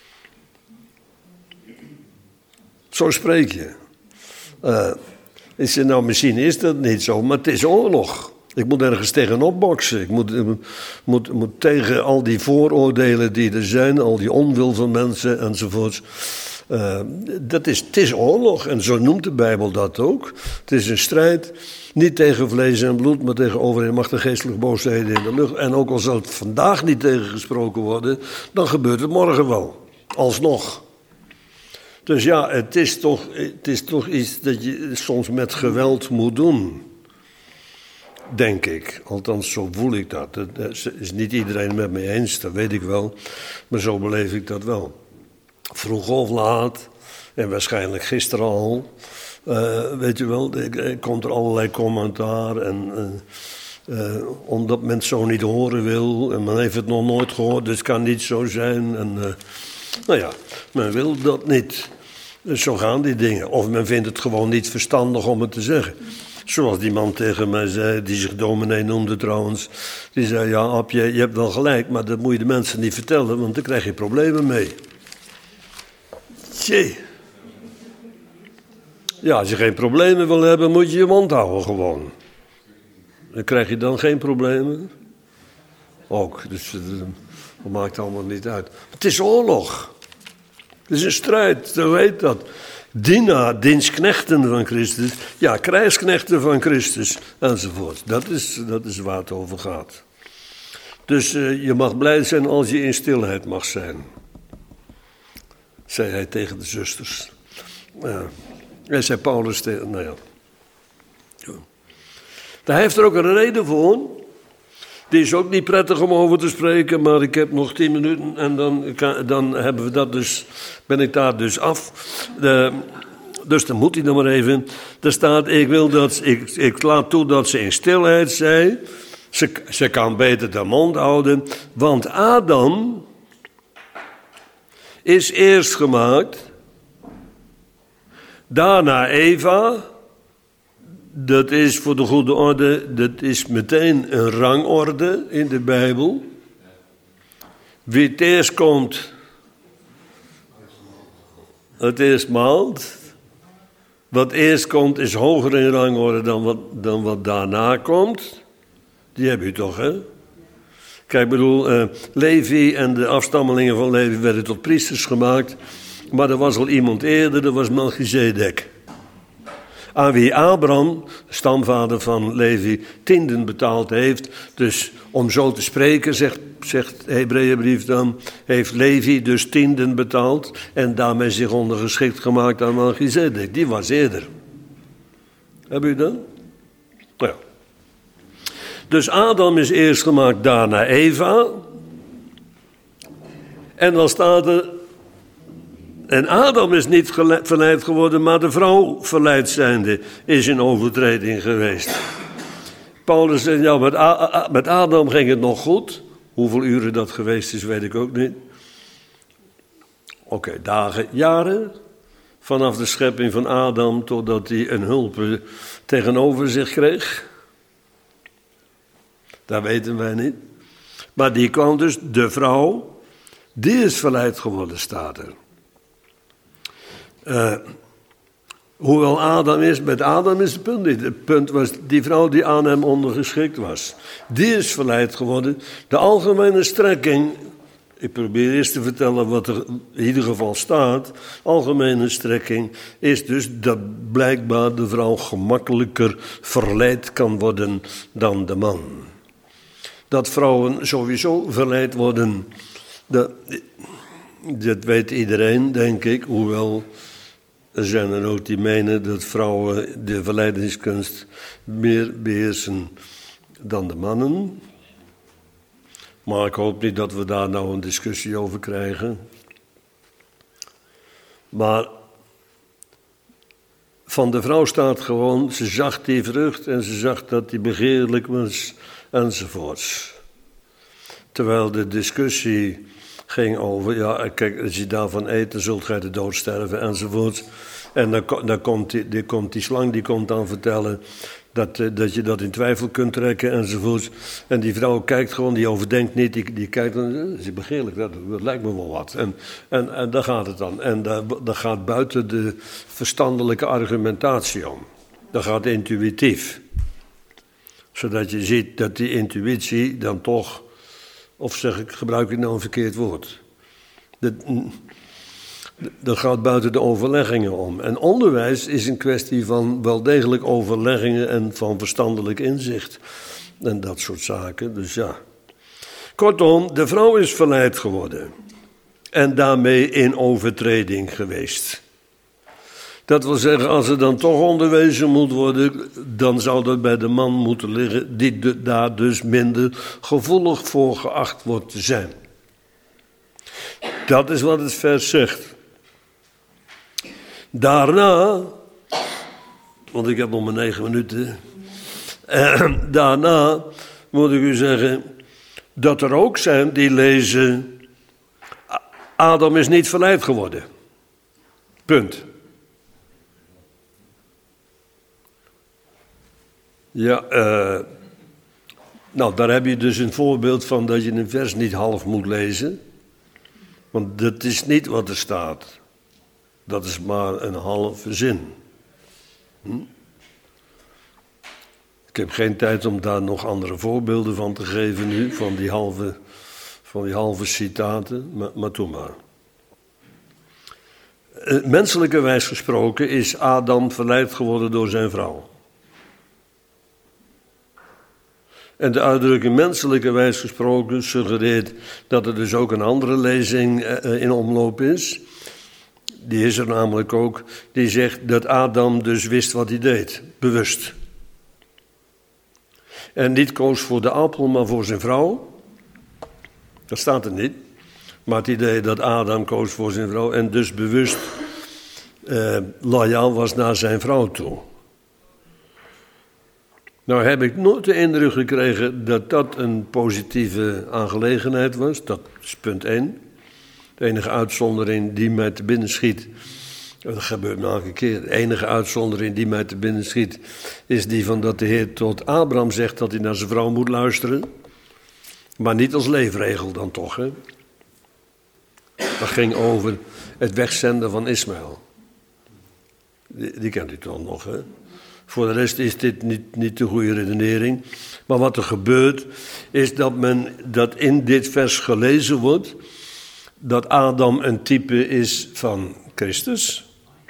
Speaker 1: Zo spreek je. Uh, ik zei, nou, misschien is dat niet zo, maar het is oorlog. Ik moet ergens tegenop boksen. Ik moet, ik moet, moet tegen al die vooroordelen die er zijn, al die onwil van mensen enzovoorts. Uh, dat is, het is oorlog en zo noemt de Bijbel dat ook. Het is een strijd, niet tegen vlees en bloed, maar tegen overheden, macht en geestelijke boosheden in de lucht. En ook al zal het vandaag niet tegengesproken worden, dan gebeurt het morgen wel. Alsnog. Dus ja, het is toch, het is toch iets dat je soms met geweld moet doen. Denk ik. Althans, zo voel ik dat. Dat is niet iedereen met me eens, dat weet ik wel. Maar zo beleef ik dat wel. Vroeg of laat, en waarschijnlijk gisteren al, uh, weet je wel, er komt er allerlei commentaar. En, uh, uh, omdat men het zo niet horen wil, en men heeft het nog nooit gehoord, dus het kan niet zo zijn. En, uh, nou ja, men wil dat niet. Dus zo gaan die dingen. Of men vindt het gewoon niet verstandig om het te zeggen. Zoals die man tegen mij zei, die zich dominee noemde trouwens. Die zei, ja Ab, je, je hebt wel gelijk, maar dat moet je de mensen niet vertellen, want daar krijg je problemen mee. Tjee. Ja, als je geen problemen wil hebben, moet je je mond houden gewoon. Dan krijg je dan geen problemen. Ook, dus dat maakt allemaal niet uit. Het is oorlog. Het is een strijd, zo heet dat. Dina, dienstknechten van Christus. Ja, krijgsknechten van Christus. Enzovoort. Dat is, dat is waar het over gaat. Dus uh, je mag blij zijn als je in stilheid mag zijn. Zei hij tegen de zusters. Uh, hij zei Paulus tegen... Nou ja. Hij heeft er ook een reden voor. Die is ook niet prettig om over te spreken, maar ik heb nog tien minuten en dan, kan, dan hebben we dat dus, ben ik daar dus af. De, dus dan moet hij nog maar even. Er staat, ik wil dat, ik, ik laat toe dat ze in stilheid zij. Ze, ze kan beter de mond houden, want Adam is eerst gemaakt, daarna Eva. Dat is voor de goede orde, dat is meteen een rangorde in de Bijbel. Wie het eerst komt, het eerst maalt. Wat eerst komt is hoger in rangorde dan wat, dan wat daarna komt. Die heb je toch, hè? Kijk, ik bedoel, uh, Levi en de afstammelingen van Levi werden tot priesters gemaakt. Maar er was al iemand eerder, dat was Melchizedek. Aan wie Abraham, stamvader van Levi, tienden betaald heeft. Dus om zo te spreken, zegt, zegt de Hebreeënbrief dan, heeft Levi dus tienden betaald en daarmee zich ondergeschikt gemaakt aan Melchizedek. Die was eerder. Hebben u dat? Nou ja. Dus Adam is eerst gemaakt, daarna Eva. En dan staat er... En Adam is niet verleid geworden, maar de vrouw verleid zijnde is in overtreding geweest. Paulus zegt, ja, met, A- met Adam ging het nog goed. Hoeveel uren dat geweest is, weet ik ook niet. Oké, okay, dagen, jaren. Vanaf de schepping van Adam totdat hij een hulp tegenover zich kreeg. Dat weten wij niet. Maar die kwam dus, de vrouw, die is verleid geworden, staat er. Uh, hoewel Adam is, met Adam is het punt niet. Het punt was die vrouw die aan hem ondergeschikt was. Die is verleid geworden. De algemene strekking Ik probeer eerst te vertellen wat er in ieder geval staat. Algemene strekking is dus dat blijkbaar de vrouw gemakkelijker verleid kan worden dan de man. Dat vrouwen sowieso verleid worden, dat, dat weet iedereen, denk ik. Hoewel er zijn er ook die menen dat vrouwen de verleidingskunst meer beheersen dan de mannen. Maar ik hoop niet dat we daar nou een discussie over krijgen. Maar van de vrouw staat gewoon, ze zag die vrucht en ze zag dat die begeerlijk was enzovoorts. Terwijl de discussie ging over, ja kijk, als je daarvan eet, dan zult gij de dood sterven enzovoorts. En dan, dan komt, die, die, komt die slang, die komt dan vertellen dat, dat je dat in twijfel kunt trekken enzovoorts. En die vrouw kijkt gewoon, die overdenkt niet, die, die kijkt dan, dat is begeerlijk, dat, dat lijkt me wel wat. En, en, en daar gaat het dan. En dat, dat gaat buiten de verstandelijke argumentatie om. Dat gaat intuïtief. Zodat je ziet dat die intuïtie dan toch, of zeg ik, gebruik ik nou een verkeerd woord. Dat, dat gaat buiten de overleggingen om. En onderwijs is een kwestie van wel degelijk overleggingen en van verstandelijk inzicht. En dat soort zaken, dus ja. Kortom, de vrouw is verleid geworden. En daarmee in overtreding geweest. Dat wil zeggen, als er dan toch onderwezen moet worden, dan zou dat bij de man moeten liggen, die de, daar dus minder gevoelig voor geacht wordt te zijn. Dat is wat het vers zegt. Daarna, want ik heb nog maar negen minuten, eh, daarna moet ik u zeggen dat er ook zijn die lezen, Adam is niet verleid geworden. Punt. Ja, uh, nou daar heb je dus een voorbeeld van dat je een vers niet half moet lezen. Want dat is niet wat er staat. Dat is maar een halve zin. Hm? Ik heb geen tijd om daar nog andere voorbeelden van te geven nu, van die halve, van die halve citaten, maar, maar doe maar. Uh, menselijkerwijs gesproken is Adam verleid geworden door zijn vrouw. En de uitdrukking menselijkerwijs gesproken suggereert dat er dus ook een andere lezing uh, in omloop is. Die is er namelijk ook, die zegt dat Adam dus wist wat hij deed, bewust. En niet koos voor de appel, maar voor zijn vrouw. Dat staat er niet. Maar het idee dat Adam koos voor zijn vrouw en dus bewust uh, loyaal was naar zijn vrouw toe. Nou heb ik nooit de indruk gekregen dat dat een positieve aangelegenheid was. Dat is punt één. De enige uitzondering die mij te binnen schiet, dat gebeurt me elke keer, de enige uitzondering die mij te binnen schiet, is die van dat de Heer tot Abraham zegt dat hij naar zijn vrouw moet luisteren. Maar niet als leefregel dan toch, hè. Dat ging over het wegzenden van Ismaël. Die, die kent u toch nog, hè. Voor de rest is dit niet, niet de goede redenering. Maar wat er gebeurt, is dat, men, dat in dit vers gelezen wordt dat Adam een type is van Christus.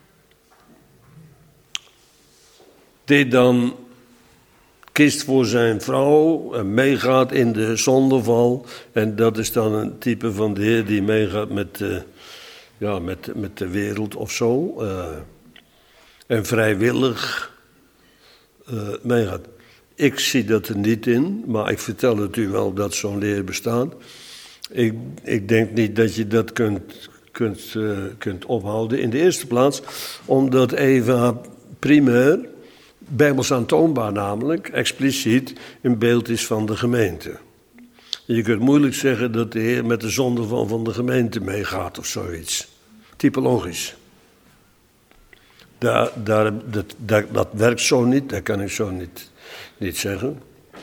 Speaker 1: Die dan kiest voor zijn vrouw en meegaat in de zondeval. En dat is dan een type van de Heer die meegaat met, uh, ja, met, met de wereld of zo. Uh, en vrijwillig uh, meegaat. Ik zie dat er niet in, maar ik vertel het u wel dat zo'n leer bestaat. Ik, ik denk niet dat je dat kunt, kunt, uh, kunt ophouden. In de eerste plaats omdat Eva primair, bijbels aantoonbaar namelijk, expliciet een beeld is van de gemeente. Je kunt moeilijk zeggen dat de Heer met de zondeval van de gemeente meegaat of zoiets. Typologisch. Daar, daar, dat, dat, dat werkt zo niet, dat kan ik zo niet, niet zeggen.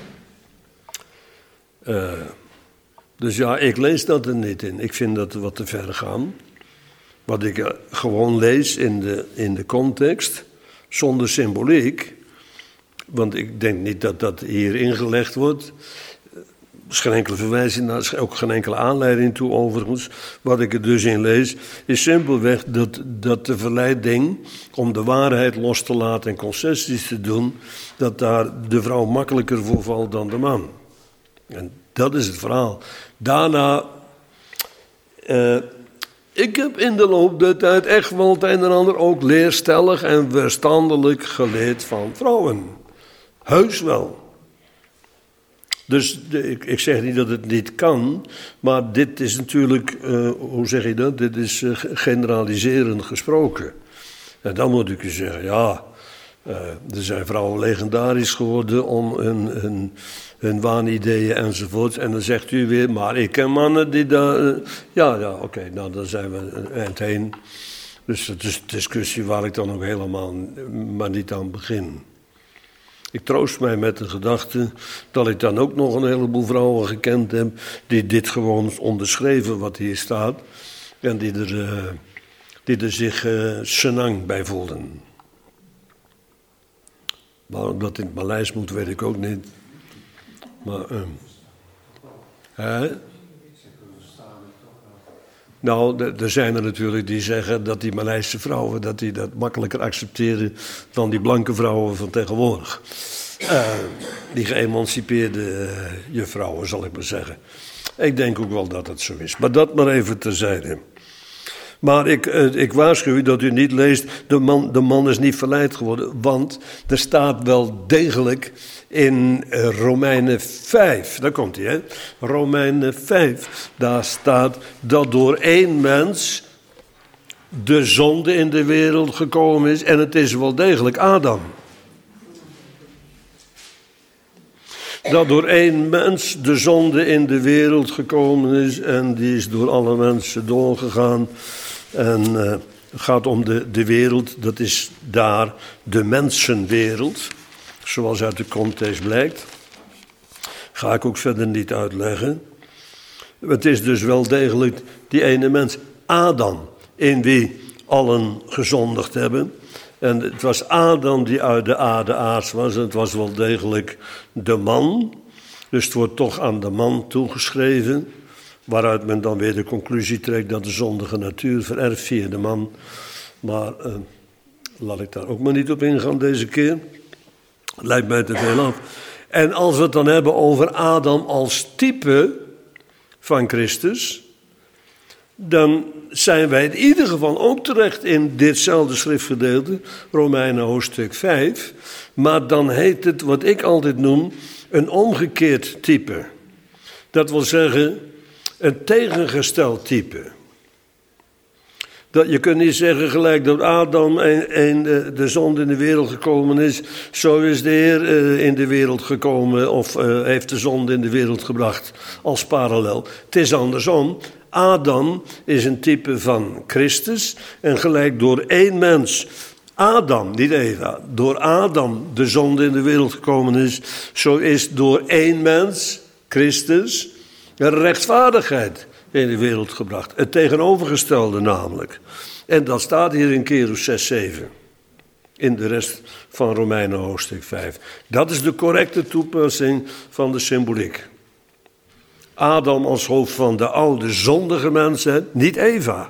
Speaker 1: Uh, dus ja, ik lees dat er niet in. Ik vind dat wat te ver gaan. Wat ik uh, gewoon lees in de, in de context, zonder symboliek. Want ik denk niet dat dat hier ingelegd wordt. is geen enkele verwijzing, daar is ook geen enkele aanleiding toe overigens. Wat ik er dus in lees, is simpelweg dat, dat de verleiding om de waarheid los te laten en concessies te doen, dat daar de vrouw makkelijker voor valt dan de man. En dat is het verhaal. Daarna, uh, ik heb in de loop der tijd echt wel het een en ander ook leerstellig en verstandelijk geleerd van vrouwen. Heus wel. Dus de, ik, ik zeg niet dat het niet kan, maar dit is natuurlijk, uh, hoe zeg je dat? Dit is uh, generaliserend gesproken. En dan moet ik u zeggen, ja, uh, er zijn vrouwen legendarisch geworden om hun, hun, hun waanideeën enzovoort. En dan zegt u weer, maar ik ken mannen die daar... Uh, ja, ja, oké, okay, nou dan zijn we een eind heen. Dus het is een discussie waar ik dan ook helemaal maar niet aan begin. Ik troost mij met de gedachte dat ik dan ook nog een heleboel vrouwen gekend heb die dit gewoon onderschreven wat hier staat en die er, uh, die er zich uh, senang bij voelden. Waarom dat in het Maleis moet, weet ik ook niet. Maar, uh, hè? Nou, er zijn er natuurlijk die zeggen dat die Maleise vrouwen dat die dat makkelijker accepteren dan die blanke vrouwen van tegenwoordig. Uh, die geëmancipeerde uh, juffrouwen, zal ik maar zeggen. Ik denk ook wel dat het zo is. Maar dat maar even terzijde. Maar ik, uh, ik waarschuw u dat u niet leest, de man, de man is niet verleid geworden. Want er staat wel degelijk in uh, Romeinen vijf, daar komt hij, hè? Romeinen vijf, daar staat dat door één mens de zonde in de wereld gekomen is. En het is wel degelijk Adam. Dat door één mens de zonde in de wereld gekomen is en die is door alle mensen doorgegaan. En uh, het gaat om de, de wereld, dat is daar de mensenwereld, zoals uit de context blijkt. Ga ik ook verder niet uitleggen. Het is dus wel degelijk die ene mens, Adam, in wie allen gezondigd hebben. En het was Adam die uit de aarde aards was. En het was wel degelijk de man. Dus het wordt toch aan de man toegeschreven. Waaruit men dan weer de conclusie trekt dat de zondige natuur vererft via de man. Maar uh, laat ik daar ook maar niet op ingaan deze keer. Lijkt mij te veel af. En als we het dan hebben over Adam als type van Christus, dan zijn wij in ieder geval ook terecht in ditzelfde schriftgedeelte, Romeinen hoofdstuk vijf. Maar dan heet het, wat ik altijd noem, een omgekeerd type. Dat wil zeggen, een tegengesteld type. Dat, je kunt niet zeggen gelijk dat Adam en, en de, de zonde in de wereld gekomen is. Zo is de Heer uh, in de wereld gekomen of uh, heeft de zonde in de wereld gebracht als parallel. Het is andersom. Adam is een type van Christus en gelijk door één mens, Adam, niet Eva, door Adam de zonde in de wereld gekomen is, zo is door één mens, Christus, rechtvaardigheid in de wereld gebracht. Het tegenovergestelde namelijk. En dat staat hier in Kerus zes zeven. In de rest van Romeinen hoofdstuk vijf. Dat is de correcte toepassing van de symboliek. Adam als hoofd van de oude zondige mensen, niet Eva.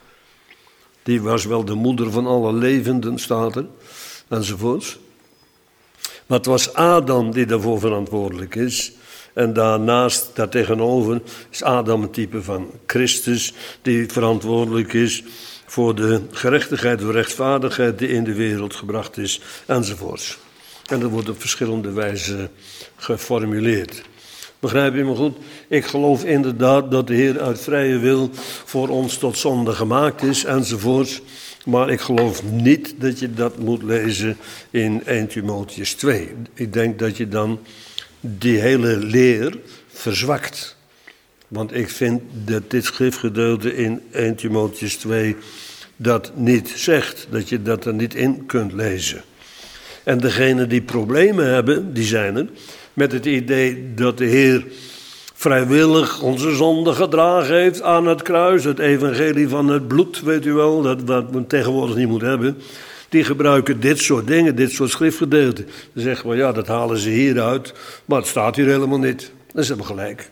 Speaker 1: Die was wel de moeder van alle levenden, staat er, enzovoorts. Maar het was Adam die daarvoor verantwoordelijk is. En daarnaast, daartegenover, is Adam een type van Christus die verantwoordelijk is voor de gerechtigheid, de rechtvaardigheid die in de wereld gebracht is, enzovoorts. En dat wordt op verschillende wijzen geformuleerd. Begrijp je me goed? Ik geloof inderdaad dat de Heer uit vrije wil voor ons tot zonde gemaakt is, enzovoorts. Maar ik geloof niet dat je dat moet lezen in eerste Timotheüs twee. Ik denk dat je dan die hele leer verzwakt. Want ik vind dat dit schriftgedeelte in eerste Timotheüs twee dat niet zegt. Dat je dat er niet in kunt lezen. En degenen die problemen hebben, die zijn er, met het idee dat de Heer vrijwillig onze zonde gedragen heeft aan het kruis. Het evangelie van het bloed, weet u wel, dat wat men tegenwoordig niet moet hebben. Die gebruiken dit soort dingen, dit soort schriftgedeelten. Dan zeggen we, ja, dat halen ze hieruit, maar het staat hier helemaal niet. En ze hebben gelijk.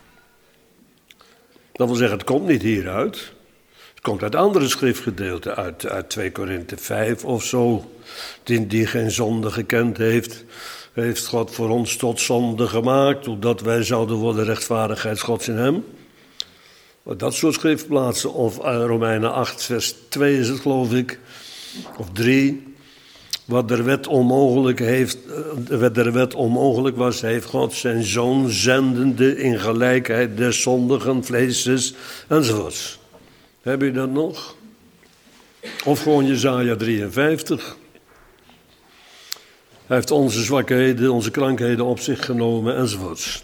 Speaker 1: Dat wil zeggen, het komt niet hieruit. Het komt uit andere schriftgedeelten, uit, uit twee Korinthe vijf of zo. Die, die geen zonde gekend heeft, heeft God voor ons tot zonde gemaakt, opdat wij zouden worden rechtvaardigheid Gods in hem. Dat soort schriftplaatsen, of Romeinen acht vers twee is het geloof ik, of drie. Wat de wet onmogelijk, heeft, wat de wet onmogelijk was, heeft God zijn zoon zendende in gelijkheid des zondigen vleeses enzovoorts. Heb je dat nog? Of gewoon Jesaja drieënvijftig. Hij heeft onze zwakheden, onze krankheden op zich genomen enzovoorts.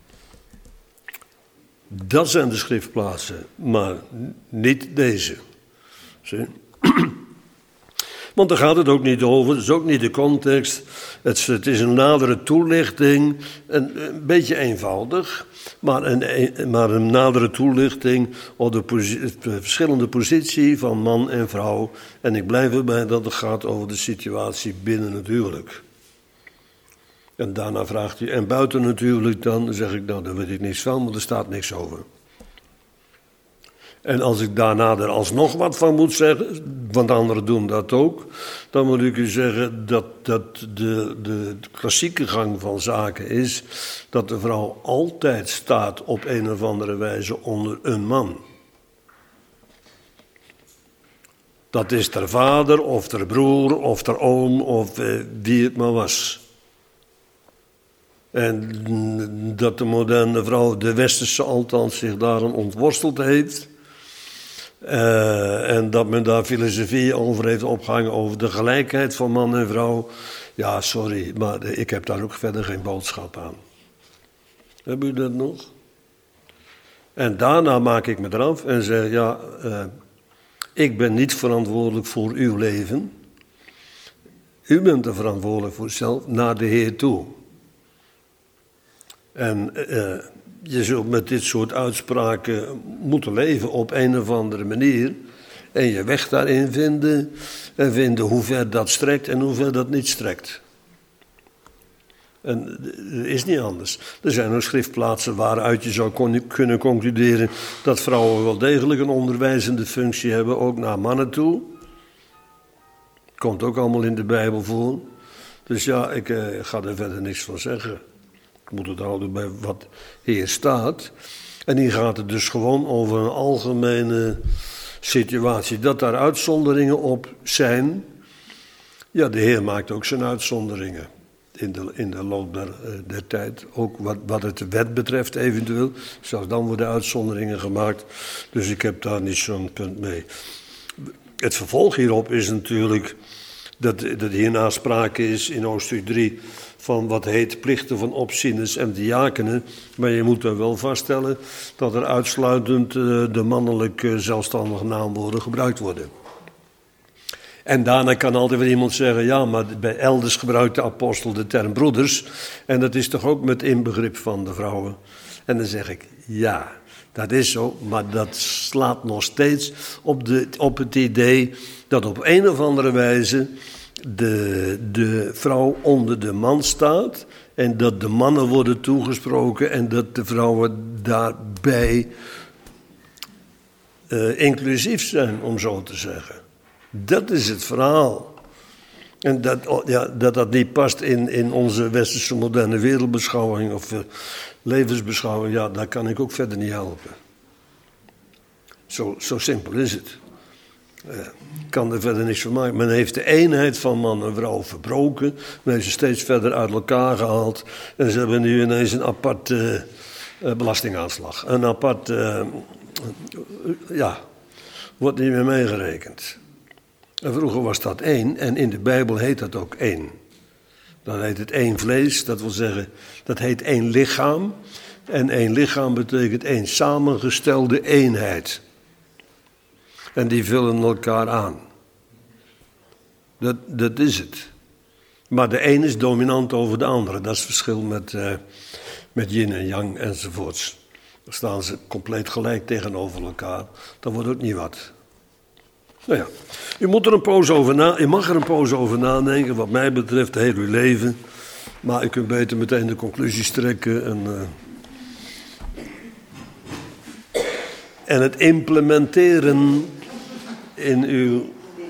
Speaker 1: Dat zijn de schriftplaatsen, maar niet deze. Zie? Want daar gaat het ook niet over, het is ook niet de context. Het, het is een nadere toelichting, een, een beetje eenvoudig, maar een, maar een nadere toelichting op de, posi- de verschillende positie van man en vrouw. En ik blijf erbij dat het gaat over de situatie binnen het huwelijk. En daarna vraagt hij, en buiten het huwelijk dan, zeg ik, nou daar weet ik niks van, want er staat niks over. En als ik daarna er alsnog wat van moet zeggen, want anderen doen dat ook, dan moet ik u zeggen dat, dat de, de, de klassieke gang van zaken is dat de vrouw altijd staat op een of andere wijze onder een man. Dat is ter vader of ter broer of ter oom of eh, wie het maar was. En dat de moderne vrouw, de westerse althans, zich daarom ontworsteld heeft. Uh, en dat men daar filosofie over heeft opgehangen over de gelijkheid van man en vrouw. Ja, sorry, maar ik heb daar ook verder geen boodschap aan. Hebben u dat nog? En daarna maak ik me eraf en zeg, ja, uh, ik ben niet verantwoordelijk voor uw leven. U bent er verantwoordelijk voor zelf, naar de Heer toe. En uh, je zult met dit soort uitspraken moeten leven op een of andere manier. En je weg daarin vinden. En vinden hoe ver dat strekt en hoe ver dat niet strekt. En het is niet anders. Er zijn ook schriftplaatsen waaruit je zou kon, kunnen concluderen dat vrouwen wel degelijk een onderwijzende functie hebben, ook naar mannen toe. Komt ook allemaal in de Bijbel voor. Dus ja, ik uh, ga er verder niks van zeggen. Ik moet het houden bij wat hier staat. En hier gaat het dus gewoon over een algemene situatie. Dat daar uitzonderingen op zijn. Ja, de Heer maakt ook zijn uitzonderingen. In de, in de loop der, der tijd. Ook wat, wat het de wet betreft eventueel. Zelfs dan worden uitzonderingen gemaakt. Dus ik heb daar niet zo'n punt mee. Het vervolg hierop is natuurlijk dat, dat hierna sprake is in hoofdstuk drie van wat heet plichten van opzieners en diakenen. Maar je moet er wel vaststellen dat er uitsluitend uh, de mannelijke zelfstandige naamwoorden gebruikt worden. En daarna kan altijd weer iemand zeggen, ja, maar bij elders gebruikt de apostel de term broeders. En dat is toch ook met inbegrip van de vrouwen. En dan zeg ik, ja, dat is zo, maar dat slaat nog steeds op, de, op het idee dat op een of andere wijze de, de vrouw onder de man staat. En dat de mannen worden toegesproken en dat de vrouwen daarbij uh, inclusief zijn, om zo te zeggen. Dat is het verhaal. En dat ja, dat, dat niet past in, in onze westerse moderne wereldbeschouwing of uh, levensbeschouwing, ja, daar kan ik ook verder niet helpen. Zo, zo simpel is het. Ik uh, kan er verder niks van maken. Men heeft de eenheid van man en vrouw verbroken. Men heeft ze steeds verder uit elkaar gehaald. En ze hebben nu ineens een apart uh, uh, belastingaanslag. Een apart, uh, uh, ja, wordt niet meer meegerekend. En vroeger was dat één, en in de Bijbel heet dat ook één. Dan heet het één vlees, dat wil zeggen, dat heet één lichaam. En één lichaam betekent één samengestelde eenheid. En die vullen elkaar aan. Dat, dat is het. Maar de een is dominant over de andere. Dat is het verschil met, uh, met yin en yang enzovoorts. Dan staan ze compleet gelijk tegenover elkaar. Dat wordt ook niet wat. Nou ja, u moet er een poos over na, u mag er een poos over nadenken, wat mij betreft, heel uw leven. Maar u kunt beter meteen de conclusies trekken en uh, en het implementeren in uw,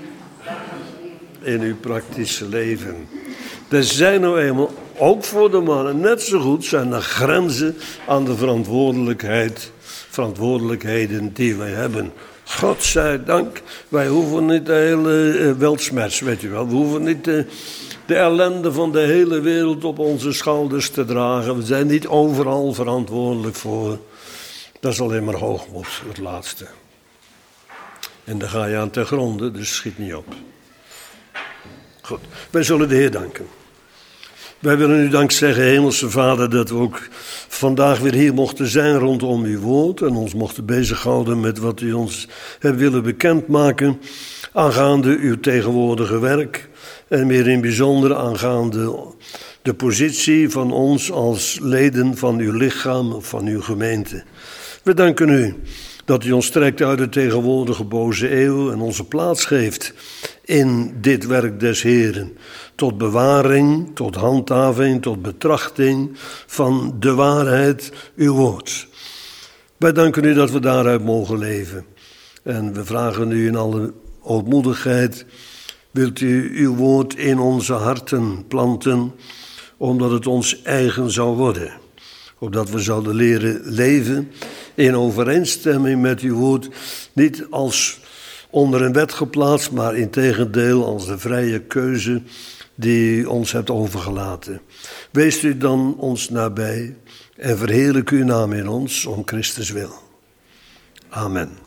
Speaker 1: in uw praktische leven. Er zijn nou eenmaal, ook voor de mannen, net zo goed zijn er grenzen aan de verantwoordelijkheid, verantwoordelijkheden die wij hebben. God zij dank, wij hoeven niet de hele uh, weltsmerts, weet je wel. We hoeven niet de, de ellende van de hele wereld op onze schouders te dragen. We zijn niet overal verantwoordelijk voor. Dat is alleen maar hoogmoed, het laatste. En dan ga je aan te gronden, dus schiet niet op. Goed, wij zullen de Heer danken. Wij willen u dank zeggen, Hemelse Vader, dat we ook vandaag weer hier mochten zijn rondom uw woord en ons mochten bezighouden met wat u ons hebt willen bekendmaken aangaande uw tegenwoordige werk en meer in bijzonder aangaande de positie van ons als leden van uw lichaam, van uw gemeente. We danken u dat u ons trekt uit de tegenwoordige boze eeuw en onze plaats geeft in dit werk des Heeren. Tot bewaring, tot handhaving, tot betrachting van de waarheid, uw woord. Wij danken u dat we daaruit mogen leven. En we vragen u in alle ootmoedigheid, wilt u uw woord in onze harten planten, omdat het ons eigen zou worden. Opdat we zouden leren leven in overeenstemming met uw woord, niet als onder een wet geplaatst, maar integendeel als de vrije keuze die u ons hebt overgelaten. Wees u dan ons nabij en verheerlijk uw naam in ons om Christus wil. Amen.